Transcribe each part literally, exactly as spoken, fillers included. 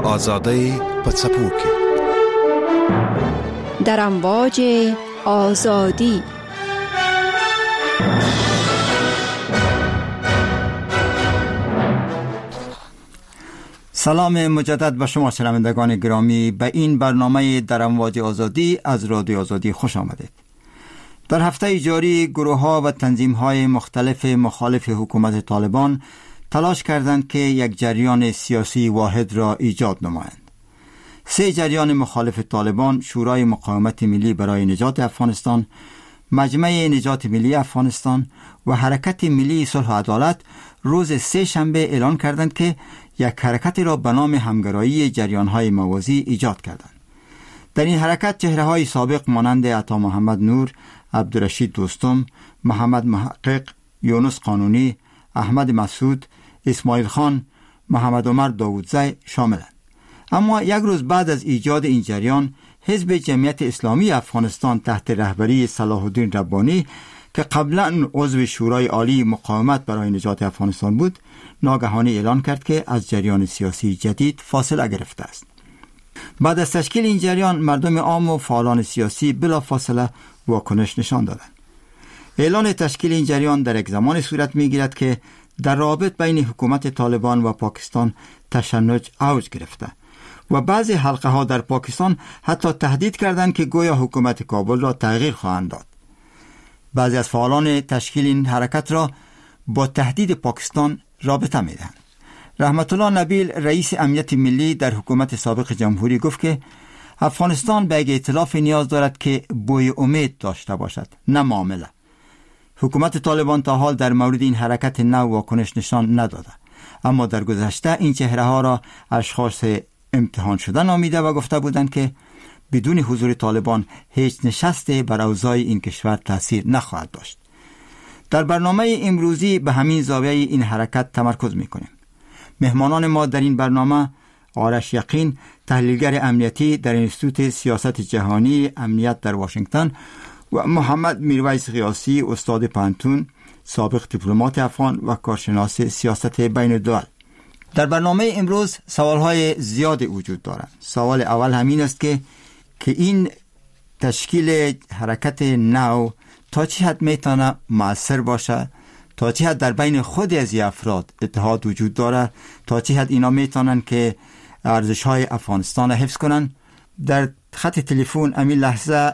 آزادی پڅپوکي در امواج آزادی. سلام مجدد به شما شنوندگان گرامی، به این برنامه در امواج آزادی از رادیو آزادی خوش آمدید. در هفته جاری گروه‌ها و تنظیم‌های مختلف مخالف حکومت طالبان تلاش کردند که یک جریان سیاسی واحد را ایجاد نمایند. سه جریان مخالف طالبان، شورای مقاومت ملی برای نجات افغانستان، مجمع نجات ملی افغانستان و حرکت ملی صلح و عدالت، روز سه شنبه اعلان کردند که یک حرکت را به نام همگرایی جریان‌های موازی ایجاد کردند. در این حرکت چهره‌های سابق مانند عطا محمد نور، عبدالرشید دوستم، محمد محقق، یونس قانونی، احمد مسعود، اسماعیل خان، محمد عمر داودزی شاملند. اما یک روز بعد از ایجاد این جریان، حزب جمعیت اسلامی افغانستان تحت رهبری صلاح الدین ربانی که قبلا عضو شورای عالی مقاومت برای نجات افغانستان بود، ناگهانی اعلان کرد که از جریان سیاسی جدید فاصله گرفته است. بعد از تشکیل این جریان، مردم عام و فعالان سیاسی بلا فاصله واکنش نشان دادند. اعلان تشکیل این جریان در یک زمان صورت می‌گیرد که در رابط بین حکومت طالبان و پاکستان تشنج اوج گرفته و بعضی حلقه ها در پاکستان حتی تهدید کردند که گویا حکومت کابل را تغییر خواهند داد. بعضی از فعالان تشکیل این حرکت را با تهدید پاکستان رابطه می‌دهند. رحمت الله نبیل، رئیس امنیت ملی در حکومت سابق جمهوری، گفت که افغانستان به یک ائتلاف نیاز دارد که بوی امید داشته باشد، نه معامله. حکومت طالبان تا حال در مورد این حرکت نو واکنش نشان نداده، اما در گذشته این چهره ها را اشخاص امتحان شده نامیده و گفته بودند که بدون حضور طالبان هیچ نشستی بر اوضاع این کشور تأثیر نخواهد داشت. در برنامه امروزی به همین زاویه این حرکت تمرکز میکنیم. مهمانان ما در این برنامه: آرش یقین، تحلیلگر امنیتی در انستیتوت سیاست جهانی امنیت در واشنگتن، و محمد میرویس غیاثی، استاد پانتون، سابق دیپلمات افغان و کارشناس سیاست بین الدول. در برنامه امروز سوالهای زیاد وجود دارند. سوال اول همین است که که این تشکیل حرکت نو تا چه حد میتونه مؤثر باشه، تا چه حد در بین خود از افراد اتحاد وجود داره، تا چه حد اینا میتونن که ارزش‌های افغانستان را حفظ کنن. در خط تلفن همین لحظه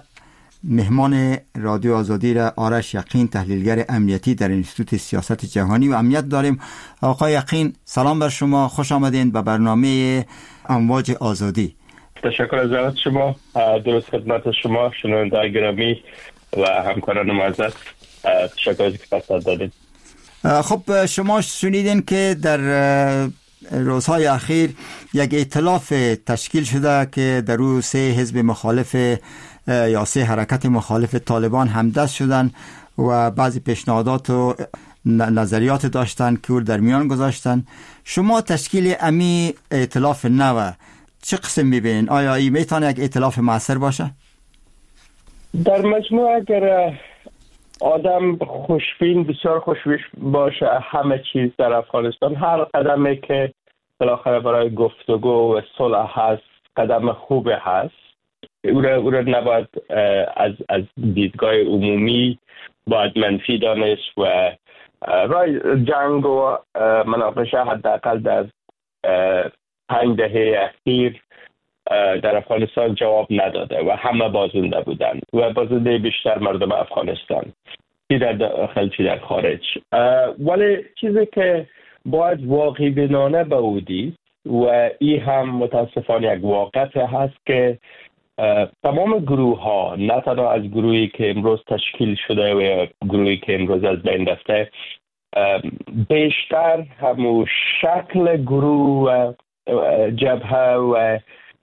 مهمان رادیو آزادی را آرش یقین، تحلیلگر امنیتی در انستیتوت سیاست جهانی و امنیت داریم. آقای یقین، سلام بر شما، خوش آمدین به برنامه امواج آزادی. تشکر از دعوت شما. درست خدمت شما شنوندگان گرامی و همکاران معزز، تشکر از اینکه فرصت دادید. خب شما شنیدین که در روزهای اخیر یک ائتلاف تشکیل شده که در او سه حزب مخالف یا سه حرکت مخالف طالبان همدست شدن و بعضی پیشنهادات و نظریات داشتن که او در میان گذاشتن. شما تشکیل امی ائتلاف نو چه قسم میبینین؟ آیا این میتونه یک ائتلاف موثر باشه؟ در مجموع اگر آدم خوشبین، بسیار خوشبین باشه همه چیز در افغانستان، هر قدمی که بالاخره برای گفتگو و صلح هست قدم خوب هست. او را, او را نباید از, از دیدگاه عمومی باید منفی دانست و رای جنگ و مناقشه حداقل در پنج دهه اخیر در افغانستان جواب نداده و همه بازنده بودند و بازنده بیشتر مردم افغانستان، چی در داخل چی در خارج. ولی چیزی که باید واقعی بینانه بودید و این هم متاسفانه یک واقعیت هست که تمام گروه ها، نه تنها از گروهی که امروز تشکیل شده و گروهی که امروز از بین رفته، بیشتر همون شکل گروه و جبهه و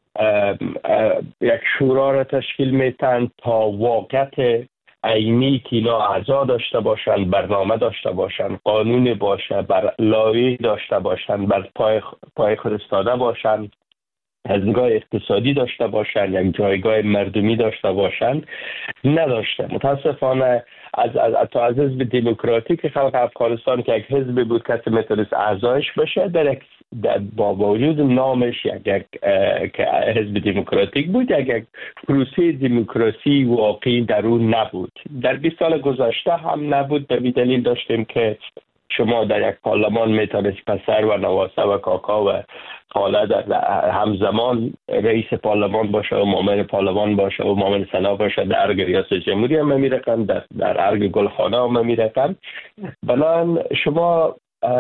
یک شورا را تشکیل میتن تا واقعیت عینی که اینا اعضا داشته باشن، برنامه داشته باشن، قانون باشه، بر لایحه داشته باشن، بر پای پای خود ایستاده باشن، از نگاه اقتصادی داشته باشن، یک جایگاه مردمی داشته باشن، نداشته. متاسفانه از از تا از حزب دموکراتیک خلق افغانستان که یک حزب بود کسی میتونست اعضایش بشه، در یک با وجود نامش یک یک که حزب دموکراتیک بود، یک یک پروسه دموکراسی واقعی در اون نبود. در بیست سال گذشته هم نبود. به دلیل داشتیم که شما در یک پارلمان میتونید پسر و نواسه و کاکا و خاله در همزمان رئیس پارلمان باشه و معاون پارلمان باشه و معاون سنا باشه. در ارگ ریاست جمهوری هم میرقم، در, در ارگ گلخانه هم میرقم. بنان شما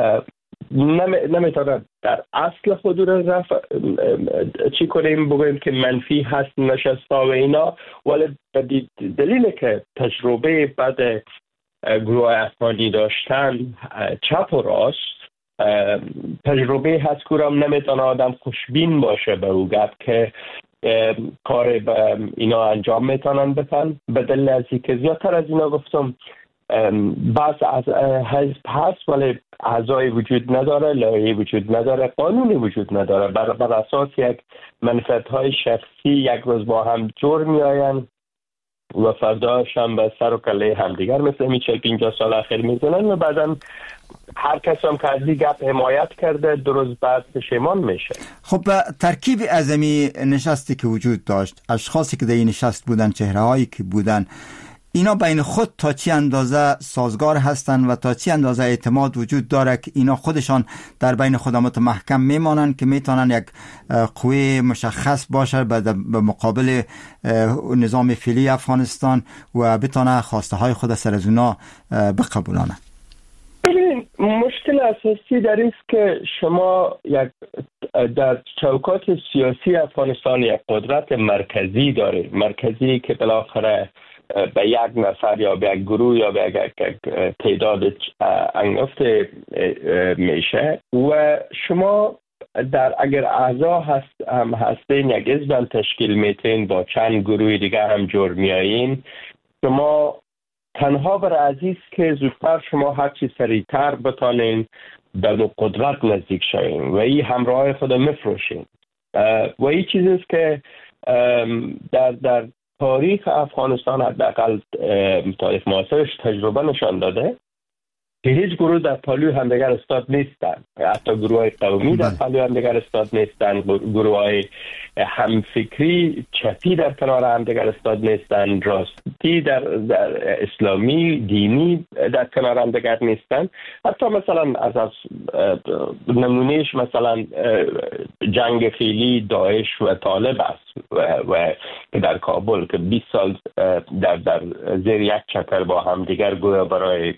نمیتونه در اصل خود رو رفع چی کنیم، بگویم که منفی هست نشستا و اینا، ولی به دلیل که تجربه بعد گروه افغانی داشتن چپ و راست، تجربه هست که هم نمیتونه آدم خوشبین باشه به او گفت که کار به اینا انجام میتونن بتن. به دلیل از که زیادتر از اینا گفتم بعض از حزب هست ولی اعضای وجود نداره، لایحه وجود نداره، قانونی وجود نداره. بر, بر اساس یک منفعت های شخصی یک روز با هم جور می آین و فرداش هم به سر و کله همدیگر مثل می چل پینجاه سال اخیر می زنن و بعدم هر کس هم که از این گپ حمایت کرده دو روز بعد پشیمان میشه. خب ترکیب اعظمی نشستی که وجود داشت، اشخاصی که در این نشست بودن، چهره هایی که بودن، اینا بین خود تا چی اندازه سازگار هستند و تا چی اندازه اعتماد وجود داره که اینا خودشان در بین خود متمحکم میمانند که میتونن یک قوه مشخص باشه به مقابل نظام فعلی افغانستان و بتونه خواسته های خود سر از اونا بقبولانه؟ ببینید مشکل اساسی در این است که شما یک در چوکات سیاسی افغانستان یک قدرت مرکزی داره، مرکزی که بالاخره به یک نفر یا به یک گروه یا به یک تعداد انگفته میشه و شما در اگر اعضا هست هم هستین یک حزب تشکیل میتین با چند گروه دیگه هم جور میایین، شما تنها بر عزیز که زودتر شما هرچی سریعتر بتانین به قدرت نزدیک شوین و این همراه خود مفروشین و این چیزی است که در در تاریخ افغانستان حداقل تاریخ معاصرش تجربه نشان داده که هیچ گروه در پالوی همدیگر استاد نیستن. حتی گروه های قومی در پالوی همدیگر استاد نیستن، گروه های همفکری چپی در کنار همدیگر استاد نیستن، راستی در, در اسلامی دینی در کنار همدیگر نیستن. حتی مثلا از از نمونهش مثلا جنگ فعلی داعش و طالب است و, و در کابل که بیست سال در در زیر یک چتر با همدیگر گویا برای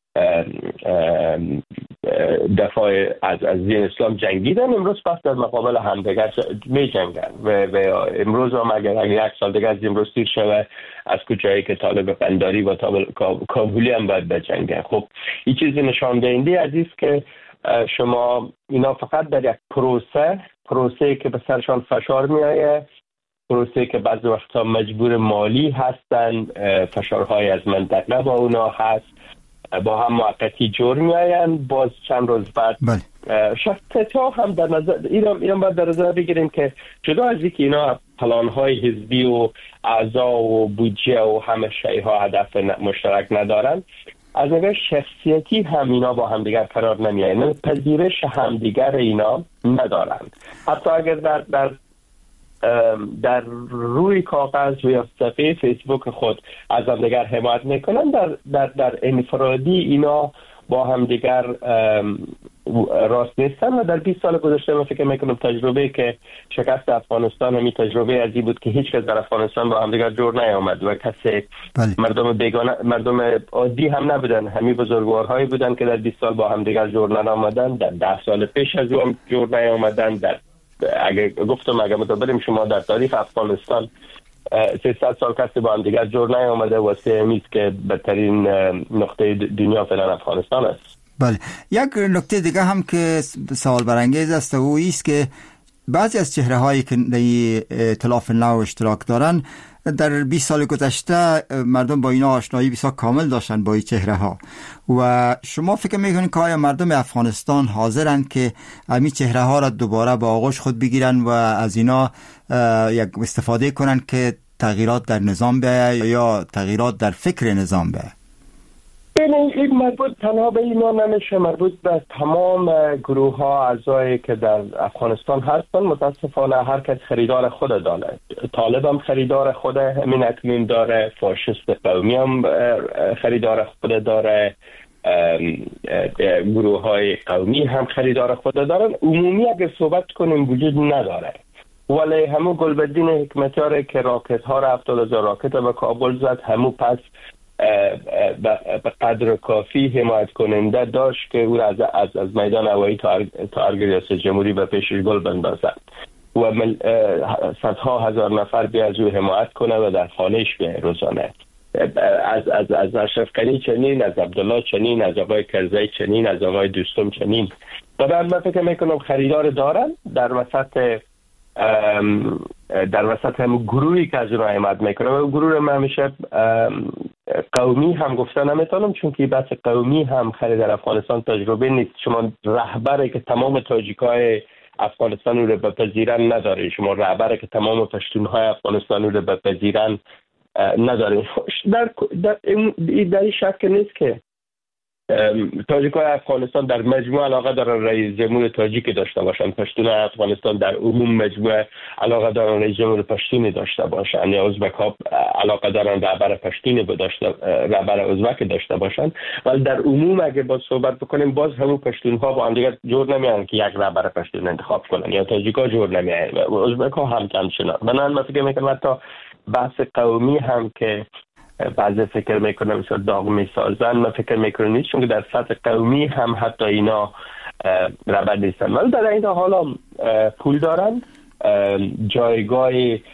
دفاع از از دین اسلام جنگیدن، امروز پس در مقابل همدیگر می جنگن و, و امروز هم اگر, اگر یک سال دیگر از امروز تیر شوه از کجایی که طالب قنداری و طالب کابولی هم باید بجنگن. خب این چیزی نشان دهنده عزیز که شما اینا فقط در یک پروسه پروسه که به سرشان فشار می آید، پروسه که بعضی وقتا مجبور مالی هستن، فشارهای از منطقه با اونا هست، با هم موقتی جور می آین، باز چند روز بعد شخصیت ها هم در نظر ایران ایران باید در نظر بگیریم که جدا از اینکه اینا پلان های حزبی و اعضا و بودجه و همه شیء ها هدف مشترک ندارن، از نظر شخصیتی هم اینا با همدیگر قرار نمی آین، پذیرش همدیگر اینا ندارند. حتی اگر در در در روی کاغذ و یا صفحه فیسبوک خود از هم دیگر حمایت میکنن، در در در انفرادی اینا با هم دیگر راست نیستن و در بیست سال گذشته من فکر میکنم تجربه که شکست افغانستان همین تجربه ازی بود که هیچ کس در افغانستان با هم دیگر جور نیامد و کسی بله. مردم بیگانه مردم عادی هم نبودن، همین بزرگوارهایی بودن که در بیست سال با هم دیگر جور نیامدن، در ده سال پیش از اون جور نیامدن. در اگه گفتم اگه متوجه شما در تاریخ افغانستان سیصد سال کسی با هم دیگر جور نیامده و سهمیز که بدترین نقطه دنیا فعلا افغانستان است. بله، یک نکته دیگه هم که سوال برانگیز است و ایست که بعضی از چهره هایی که در ائتلاف نو اشتراک دارن در بیست سال گذشته مردم با اینا آشنایی بسیار کامل داشتن با این چهره ها و شما فکر میکنید که آیا مردم افغانستان حاضرند که همین چهره ها را دوباره با آغوش خود بگیرن و از اینا یک استفاده کنن که تغییرات در نظام بیاید یا تغییرات در فکر نظام بیاید؟ ببینید این مربوط تنها به اینا نمیشه، مربوط به تمام گروه ها اعضایی که در افغانستان هستن. متاسفانه هر کس خریدار خود داره. طالب هم خریدار خود همین اکنون داره، فاشیست قومی هم خریدار خود داره، گروه های قومی هم خریدار خود دارن. عمومی اگر صحبت کنیم وجود نداره، ولی همون گلبدین حکمتیاره که راکت ها را هفتاد هزار راکت به کابل زد، همون پس به قدر کافی حمایت کننده داشت که او از از, از میدان هوایی تا ارگ ریاست جمهوری به پیشش گل بندازد و صدها هزار نفر بیا از او حمایت کنه و در خانهش بیا روزانه. از از از اشرف غنی چنین، از عبدالله چنین، از آقای کرزی چنین، از آقای دوستم چنین. و من فکر میکنم خریدار دارن در وسط در وسط هم گروهی که از اونها حمایت میکنه و گروه من همیشه قومی هم گفته نمیتونم، چون که بحث قومی هم خیلی در افغانستان تجربه نیست. شما رهبری که تمام تاجیکای افغانستان رو بپذیرن نداره، شما رهبری که تمام پشتونهای افغانستان رو بپذیرن نداره. در در در این شک نیست که تاجیکای افغانستان در مجموع علاقه دارن رئیس جمهور تاجیک داشته باشن، پشتون افغانستان در عموم مجموع علاقه دارن رئیس جمهور پشتونی داشته باشن، یا ازبک ها علاقه دارن رهبر پشتونی داشته رهبر ازبک داشته باشن. ولی در عموم اگه با صحبت بکنیم باز همون پشتون ها با هم دیگه جور نمیان که یک رهبر پشتون انتخاب کنن، یا تاجیکا جور نمیان و ازبک ها هم همچنان. من من فکر میکنم حتی بحث قومی هم که بعضی فکر میکنم مثلا داغ میسازن، من فکر میکنم نیست، چون که در سطح قومی هم حتی اینا ربط نیستن. ولی در این حالا پول دارن، جایگاه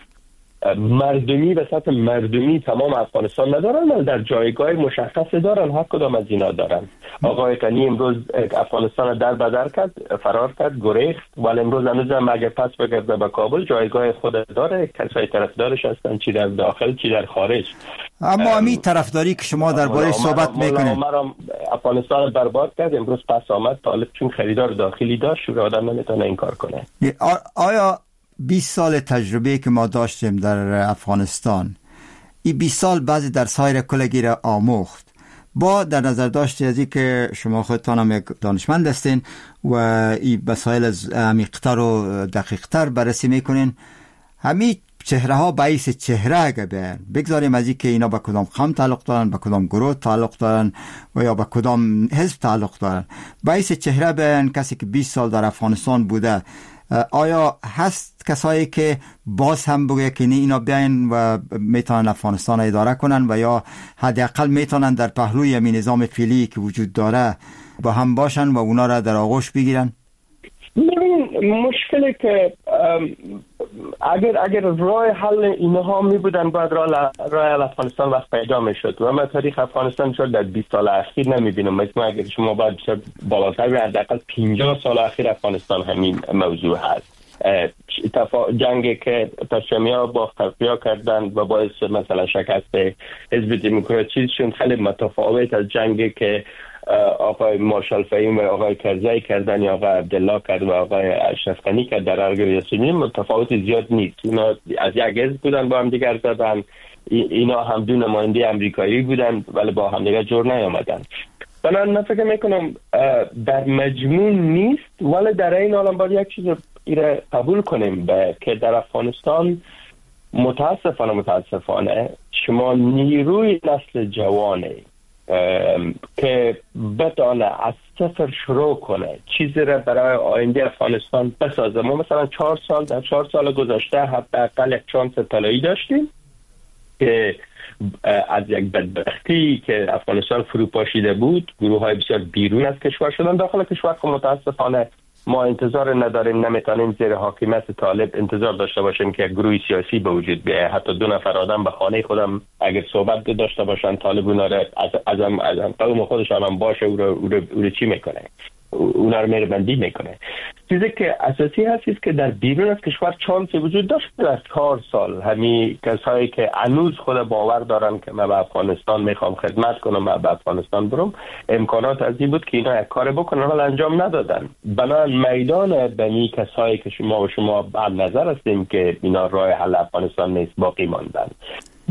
مردمی به سطح مردمی تمام افغانستان ندارن، ولی در جایگاه مشخص دارن. هر کدام از اینا دارن. آقای غنی امروز افغانستان در بدر کرد، فرار کرد، گریخت، ولی امروز هنوز هم اگر پس بگرده به کابل جایگاه خود داره. کسای طرفدارش هستن، چی در داخل چی در خارج. اما همین طرفداری که شما درباره صحبت میکنید، افغانستان برباد کرد، امروز پس آمد. طالب چون خریدار داخلی داشت و آدم نمیتونه این کار کنه. آیا بیست سال تجربه که ما داشتیم در افغانستان، این بیست سال بعضی در سایر کلگی را آموخت، با در نظر داشته از این که شما خودتان هم یک دانشمند هستین و این مسائل عمیق‌تر و دقیق‌تر بررسی میکنین، همین چهره ها باعث چهره اگه بیان بگذاریم از این که اینا به کدام قوم تعلق دارن، به کدام گروه تعلق دارن و یا به کدام حزب تعلق دارن، باعث چهره بیان کسی که بیست سال در افغانستان بوده، آیا هست کسایی که باز هم بگه که نه اینا بیاین و میتونن افغانستان اداره کنن و یا حداقل میتونن در پهلوی همین نظام فعلی که وجود داره با هم باشن و اونا را در آغوش بگیرن؟ مشکلی که اگر اگر راه حل اینها می بودن باید راه راه افغانستان وقت پیدا می شد و من تاریخ افغانستان شد در بیست سال اخیر نمی بینم. مثلا اگر شما باید بالاتر حداقل پنجاه سال اخیر افغانستان همین موضوع هست. جنگی که پرچمیا با خفیا کردن و باعث مثلا شکست حزب دموکراتیشون خیلی متفاوت از جنگی که آقای مارشال فهیم و آقای کرزی کردن یا آقای عبدالله کرد و آقای اشرف غنی کرد در ارگ ریاست جمهوری، متفاوت زیاد نیست. اینا از یک حزب بودن با هم دیگر زدن، اینا هم دو نماینده امریکایی بودن ولی با هم دیگر جور نیامدن. من من فکر میکنم در مجموع نیست، ولی در این حال باید یک چیز رو قبول کنیم که در افغانستان متاسفانه متاسفانه شما نیروی نسل جوانه که بتونه از صفر شروع کنه چیزی را برای آینده افغانستان بسازه. ما مثلا چهار سال در چهار سال گذشته حداقل یک شانس طلایی داشتیم که از یک بدبختی که افغانستان فروپاشیده بود گروه های بسیار بیرون از کشور شدن داخل کشور، که متاسفانه ما انتظار نداریم، نمیتونیم زیر حاکمیت طالب انتظار داشته باشیم که یک گروه سیاسی به وجود بیاید. حتی دو نفر آدم به خانه خودم اگر صحبت داشته باشن طالب اونا را از از از قوم خودشان هم باشه او رو, رو, رو چی میکنه، اونا رو میره بندی میکنه. چیزی که اساسی هست است که در بیرون از کشور چانس وجود داشت در چهار سال همین کسایی که هنوز خود باور دارن که من به افغانستان میخوام خدمت کنم، من به افغانستان برم، امکانات از این بود که اینا یک کار بکنن ولی انجام ندادن. بنابراین میدان بنی کسایی که شما و شما هم نظر هستیم که اینا راه حل افغانستان نیست باقی ماندن.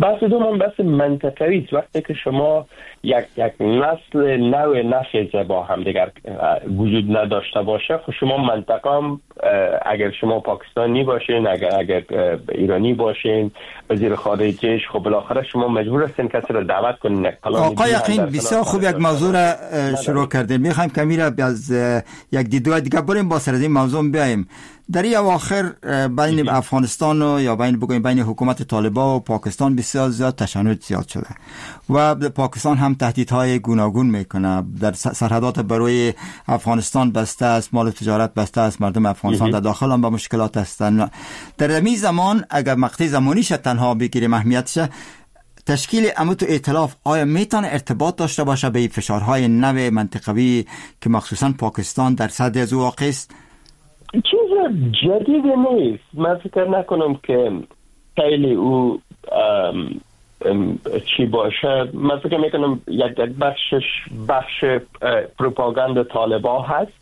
بحث دوم بحث منطقوی است. وقتی که شما یک یک نسل نو نخیزه با هم دیگر وجود نداشته باشه، خب شما منطقه هم اگر شما پاکستانی باشین، اگر اگر ایرانی باشین، وزیر خارجهش، خب بالاخره شما مجبور هستین کسی رو دعوت کنین. آقای یقین بسیار خوب یک موضوع را شروع کردیم. میخوایم کمی را از یک دیدگاه دیگه بریم با سر از این موضوع بیایم. در این اواخر بین افغانستان و یا بین بگویم بین حکومت طالبان و پاکستان بسیار زیاد تشنج زیاد شده و پاکستان هم تهدیدهای گوناگون میکنه. در سرحدات برای افغانستان بسته است، مال تجارت بسته است، مردم افغانستان در داخل هم با مشکلات هستند. در این زمان اگر مقطع زمانیش تنها بگیریم اهمیتش، تشکیل اموت ائتلاف آیا میتونه ارتباط داشته باشه به فشارهای نو منطقوی که مخصوصا پاکستان در صدر از واقع است؟ چیز جدید نیست. من فکر نکنم که خیلی او ام ام چی باشه. من فکر میکنم یک بخشش بخش پروپاگاند طالبان هست.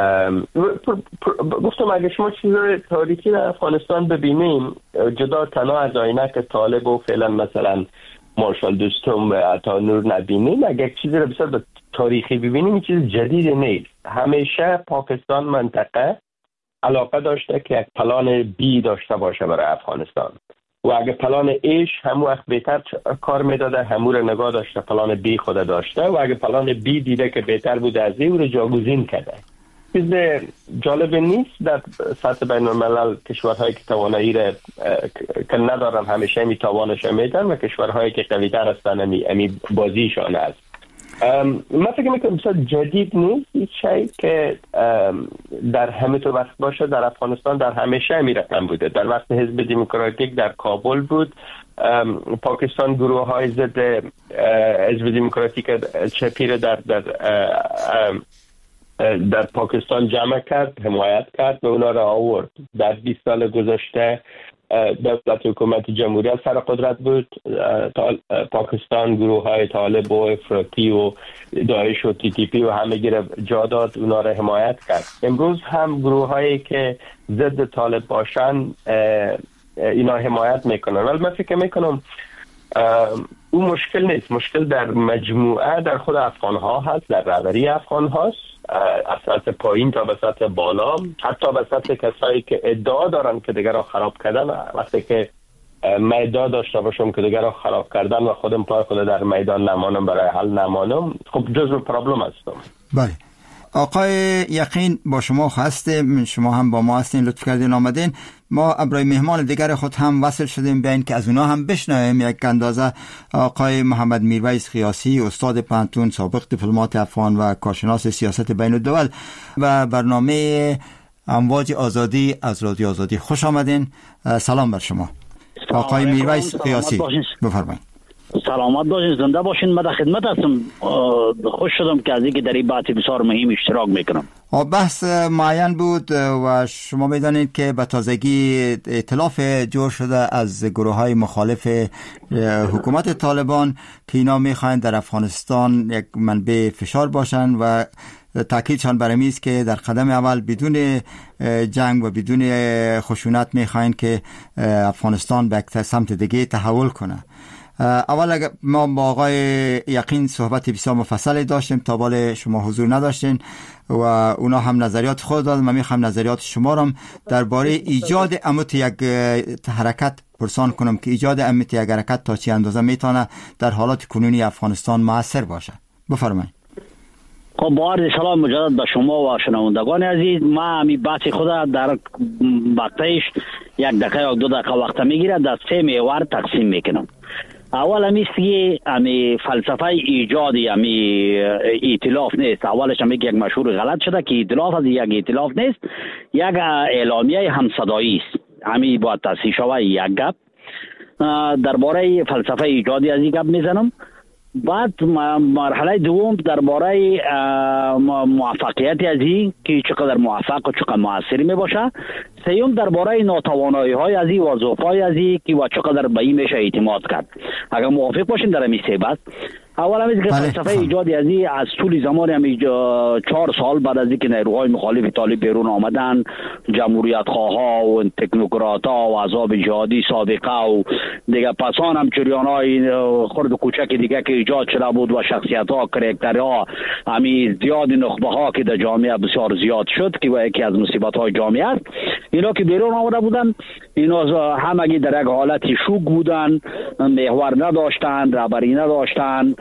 گفتم اگه شما چیزای تاریخی در افغانستان ببینیم، جدا تنها از آینه که طالب و فعلا مثلا مارشال دوستم و عطا نور نبینیم، اگه چیزی رو بسیار به تاریخی ببینیم، چیز جدید نیست. همیشه پاکستان منطقه علاقه داشته که یک پلان بی داشته باشه برای افغانستان و اگه پلان ایش همون وقت بهتر کار میداده، همون رو نگاه داشته، پلان بی خود داشته و اگه پلان بی دیده که بهتر بوده از این رو جاگزین کرده. چیز جالب نیست در سطح بین الملل کشورهایی که توانایی را که ندارن همیشه می توانش میدن و کشورهایی که قوی‌تر هستن امی بازیشان است. من فکر میکنم بسیار جدید نیست این شیء که در همه تو وقت باشه. در افغانستان در همیشه می رقم بوده. در وقت حزب دموکراتیک در کابل بود، پاکستان گروه های ضد حزب دموکراتیک چپی را در در در پاکستان جمع کرد، حمایت کرد و اونا را آورد. در بیست سال گذشته دولت حکومت جمهوریت سر قدرت بود. پاکستان گروه های طالب و افراطی و داعش و تی تی پی و همه گیره جا داد، اونا را حمایت کرد. امروز هم گروه هایی که ضد طالب باشن اینا حمایت میکنن. ولی من فکر میکنم اون مشکل نیست. مشکل در مجموعه در خود افغان ها هست، در رهبری افغان هاست، از سطح پایین تا به سطح بالا، حتی به سطح کسایی که ادعا دارن که دیگر را خراب کردن. وقتی که من ادعا داشته باشم که دیگر را خراب کردن و خودم پای خود در میدان نمانم، برای حل نمانم، خب جزو پرابلم هستم. بله آقای یقین با شما هستیم، شما هم با ما هستین، لطف کردین آمدین. ما برای مهمان دیگر خود هم وصل شدیم بین که از اونا هم بشنویم یک اندازه. آقای محمد میرویس خیاسی، استاد پانتون، سابق دیپلمات افغان و کارشناس سیاست بین الدول و برنامه امواج آزادی از رادیو آزادی، خوش آمدین. سلام بر شما آقای میرویس خیاسی، بفرمایید. سلامت باشین، زنده باشین. من در خدمت هستم. خوش شدم که از اینکه در این بحث بسیار مهم اشتراک میکنم. بحث معین بود و شما میدانید که به تازگی ائتلاف جور شده از گروه های مخالف حکومت طالبان که اینا میخواین در افغانستان یک منبع فشار باشن و تاکیدشان بر این است که در قدم اول بدون جنگ و بدون خشونت میخواین که افغانستان به یک سمت دیگه تحول کنه. اول اگر ما با آقای یقین صحبت بسیار مفصلی داشتیم، تا بال شما حضور نداشتین و اونا هم نظریات خود داد. من میخوام نظریات شما رو درباره ایجاد امت یک حرکت پرسان کنم که ایجاد امت یک حرکت تا چه اندازه میتونه در حالات کنونی افغانستان مؤثر باشه. بفرمایید. خب با عرض سلام مجدد به شما و شنوندگان عزیز. ما همی بحث خود در وقتش یک دقیقه یا دو دقیقه وقت میگیره، در سه محور تقسیم میکنم. اول همیست که همی فلسفه ایجادی همی ائتلاف نیست. اولش همی یک مشهور غلط شده که ائتلاف از یک ائتلاف نیست، یک اعلامیه همصدایی است. همی باید تصحیح شود. یک گپ درباره فلسفه ایجادی از این گپ میزنم. بعد مرحله دوم درباره موفقیت از این که چقدر موفق و چقدر موثر می باشه. سیوم درباره ناتوانایی های از این و ضعف‌های از این که و چقدر به این میشه اعتماد کرد. اگر موافق باشین در همین سه بحث اول همیشه که فلسفه ایجاد ازی از طول زمان همی چهار سال بعد از اینکه نیروهای مخالف طالب بیرون آمدن، جمهوریت خواه و تکنوکرات ها و عذاب جهادی سابقه و دیگه پسان هم جریان های خرد و کوچک دیگه که ایجاد شده بود و شخصیت ها کرکتر ها همی زیاد نخبه ها که در جامعه بسیار زیاد شد که و یکی از مصیبت های جامعه است. اینا که بیرون آمده بودن اینا همگی در یک حالت شوک بودن، محور نداشتن، رهبری نداشتن،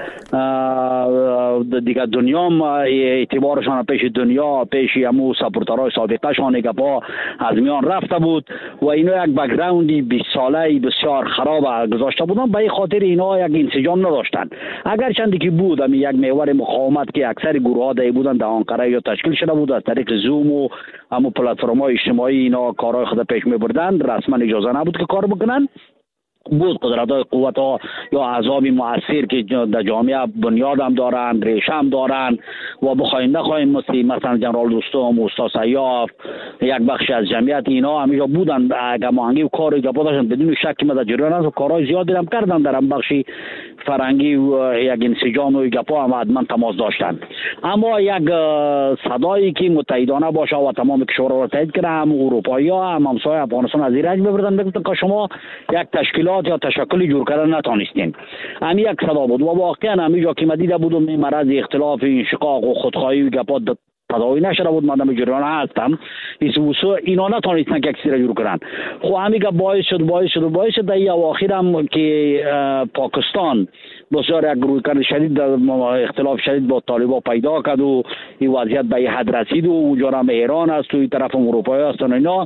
دیگه دنیا اعتبارشان پیش دنیا پیش همو سپورترهای سابقه شان که با از میان رفته بود و اینا یک بک‌گراندی بیست ساله بسیار خراب گذاشته بودن. به این خاطر اینا یک انسجام نداشتن. اگر چندی که بود هم یک محور مقاومت که اکثر گروه ها دی بودن در آنقره یا تشکیل شده بود از طریق زوم و همو پلتفرم‌های اجتماعی اینا کارهای خود پیش می‌بردن، رسما اجازه نبود که کار بکنن. بود قدرت‌های قوت ها یا احزاب مؤثر که در جامعه بنیاد هم دارند، ریشه هم دارند و بخوایم نخواهیم مثل مثلا جنرال دوستم، استاد سیاف، یک بخش از جمعیت اینا همیشه بودن گماهنگی و کاری که داشتن بدون شک ما در جریان است و کارهای زیادی هم کردن در بخشی فرنگی و یک انسجام و گپا هم حتما تماس داشتن. اما یک صدایی که متحدانه باشه و تمام کشورها را تایید کنه، هم اروپایی ها هم همسایه افغانستان از این رنج ببردن بگفتن که شما یک تشکیلات یا تشکلی جور کردن نتونستین. هم یک صدا بود و واقعا همیجا که مدیده بودم این مرض اختلاف انشقاق و خودخواهی و گپا تداوی نشده بود. من در جریان هستم اینا نتونستن که کسی را جور کنن. خب همیگه باعث شد باعث شد باعث شد در این اواخر هم که پاکستان بسیار یک رویکرد شدید اختلاف شدید با طالبان پیدا کرد و این وضعیت به این حد رسید و اونجا هم ایران است و این طرف اروپایی هستن. اینا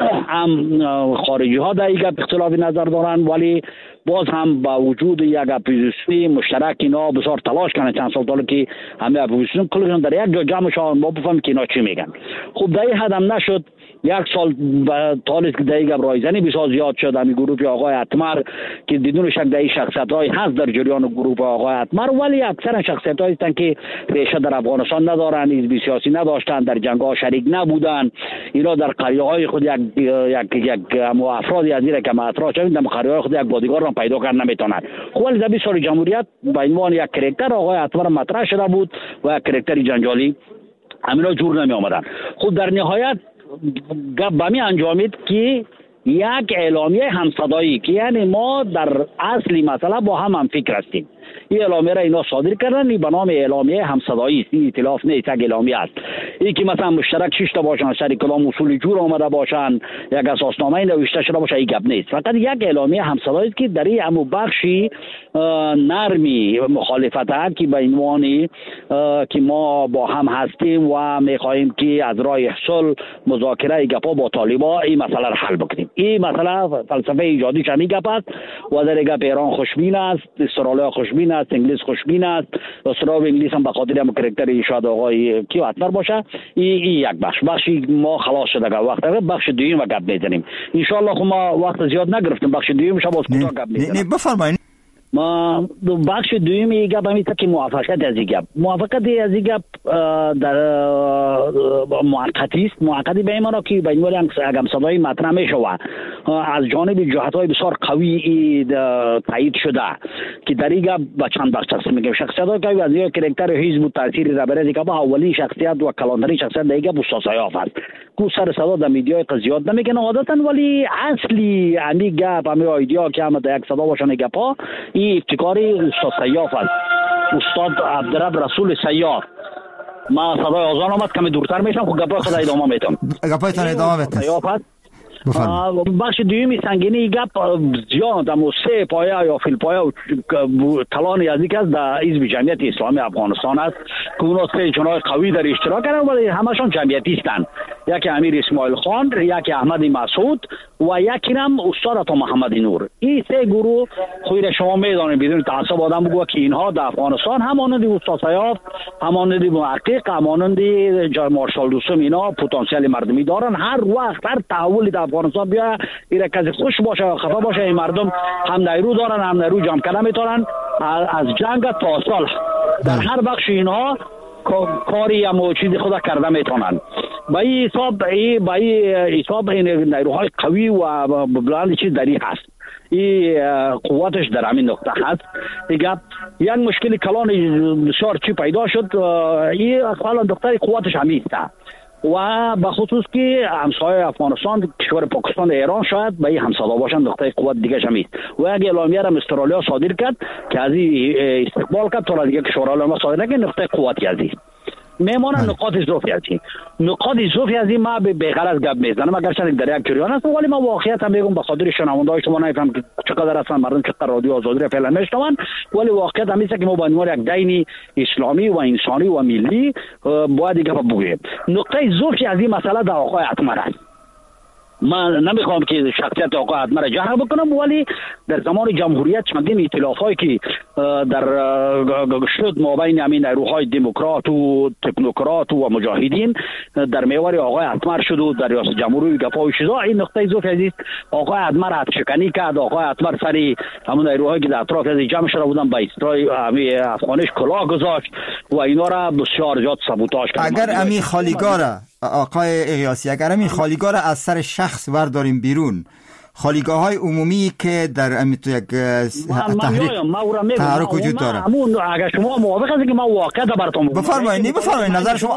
هم خارجی ها در این اختلاف نظر دارن ولی باز هم با وجود یک اپوزیسیون مشترک اینا بسیار تلاش کنن چند سال تا که همه اپوزیسیون کلشون در یک جا جمع شدن با بفهمیم که اینا چی میگن. خب در این حد هم نشد. یک سال تالیست که دیگه رایزنی بسیار زیاد شد. همی گروه آقای اتمر که بدون شک در شخصیت های هست در جریان گروه آقای اتمر ولی اکثر شخصیت هایی هستند که ریشه در افغانستان ندارن، حزب سیاسی نداشتن، در جنگ ها شریک نبودن. اینا در قریه های خود یک یک یک افرادی از این که مطرح شدن در قریه های خود یک بادیگارد را پیدا کردن نمیتونن. خب ولی در بیست سال جمهوریت به عنوان یک کرکتر آقای اتمر مطرح شده بود و یک کرکتر جنجالی همینا جور نمی آمدن. خب در نهایت گپ به می انجامید که یک اعلامیه همصدایی که یعنی ما در اصلی مسئله با هم هم فکر هستیم. این اعلامیه را اینا صادر کردن. این به نام اعلامیه همصدایی است. این ائتلاف نیست، یک اعلامیه است. این که مثلا مشترک شش تا باشن، سر کدام اصول جور آمده باشن، یک اساسنامه نوشته شده باشه، این گپ نیست. فقط یک اعلامیه همصدایی است که در این همو بخشی نرمی مخالفت هست که به عنوان که ما با هم هستیم و میخواهیم که از راه صلح مذاکره گپا با طالبان این مسئله را حل بکنیم. این مسئله فلسفه ایجادیش همین گپ است و در گپ ایران خوشبین است، استرالیا خوشبین است، انگلیس خوشبین است. استرالیا و انگلیس هم به خاطر هم کرکتر شاید آقای کیو اتمر باشه. این ای یک بخش بخشی ما خلاص شده. وقت بخش دوم گپ میزنیم ان شاء الله. خب ما وقت زیاد نگرفتیم. بخش دوم شب باز کوتاه گپ میزنیم. نه بفرمایید. ما بخش دومی گپ همیشه که موافقت از این گپ موافقت از این گپ در موقتی است. موقتی به این معنی که به عنوان اگم صدای مطرح میشود از جانب جهت‌های بسیار قوی تایید شده که در این گپ با چند بخش تقسیم میگیم. شخصیت‌های که از یک کرکتر حزب و تاثیر رهبری که با اولین شخصیت و کلانترین شخصیت در این گپ استاد سیاف است. کو سر صدا در میدیای زیاد نمیگن عادتاً ولی اصلی همین گپ همین ایده که هم در یک صدا باشن گپا این ابتکاری استاد سیاف است. استاد عبدالرب رسول سیاف. ما صدای آزان آمد کمی دورتر میشم. خب گپای خود ادامه میتم. گپایتان ادامه بتن. سیاف است. بخش دومی سنگینی گپ زیاد هم سه پایه یا فیل پایه و کلان یزدیک است در حزب جمعیت اسلامی افغانستان است که اونا سه جناح قوی در اشتراک کردن ولی همشون جمعیتی هستند. یکی امیر اسماعیل خان، یکی احمد مسعود و یکی هم استاد عطا محمد نور. این سه گروه خود شما میدانید بدون تعصب آدم بگو که اینها در افغانستان همانند استاد سیاف، همانند محقق، همانند مارشال دوستم اینا پتانسیل مردمی دارن. هر وقت هر تحولی در افغانستان بیا ایره کسی خوش باشه یا خفه باشه این مردم هم نیرو دارن هم نیرو جمع کردن میتونن از جنگ تا صلح در هر بخش اینها کاری یا چیزی خدا کرده میتونن. با این حساب ای با این حساب این نیروهای قوی و بلند چیز داری هست. این قوتش در همین نقطه هست. دیگه یک مشکل کلان بسیار چی پیدا شد. این حالا دکتر قوتش همیسته و به خصوص که همسایه افغانستان کشور پاکستان ایران شاید به این همصدا باشن نقطه قوت دیگه شمید و اگه اعلامیه را استرالیا صادر کرد که از این استقبال کرد تا دیگه کشور اعلامیه صادر نکرد نقطه قوت ازی میمونه نقاط ضعفی ازی نقاط ضعفی ازی ما به غرض گپ میزنم اگر چند در یک جریان است ولی ما واقعیت هم میگم به خاطر شنونده‌های شما نمیفهم که چقدر اصلا مردم چقدر رادیو آزادی را فعلا میشنون ولی واقعیت هم که ما با عنوان یک دین اسلامی و انسانی و ملی باید دیگه بگوییم نقطه ضعفی از این مسئله در آقای اتمر است. من نمیخوام که شخصیت آقای اتمر را جهر بکنم ولی در زمان جمهوریت چندین ائتلافایی که در شد مابین همین نیروهای دموکرات و تکنوکرات و مجاهدین در محور آقای اتمر شد و در ریاست جمهوری گپا و چیزا این نقطه ضعف عزیز آقای اتمر حد شکنی کرد. آقای اتمر سری همون نیروهایی که در اطراف از جمع شده بودن با استرای افغانش کلاه گذاشت و اینا را بسیار زیاد سابوتاژ کرد. اگر امی خالیگاه آقای اقیاسی اگر امی خالیگاه را از سر شخص برداریم بیرون خالیگاه های عمومی که در امیتو یک تحریک تحرک وجود داره اگر شما موافق هستید که ما واقعا براتون بفرمایید نه بفرمایید نظر شما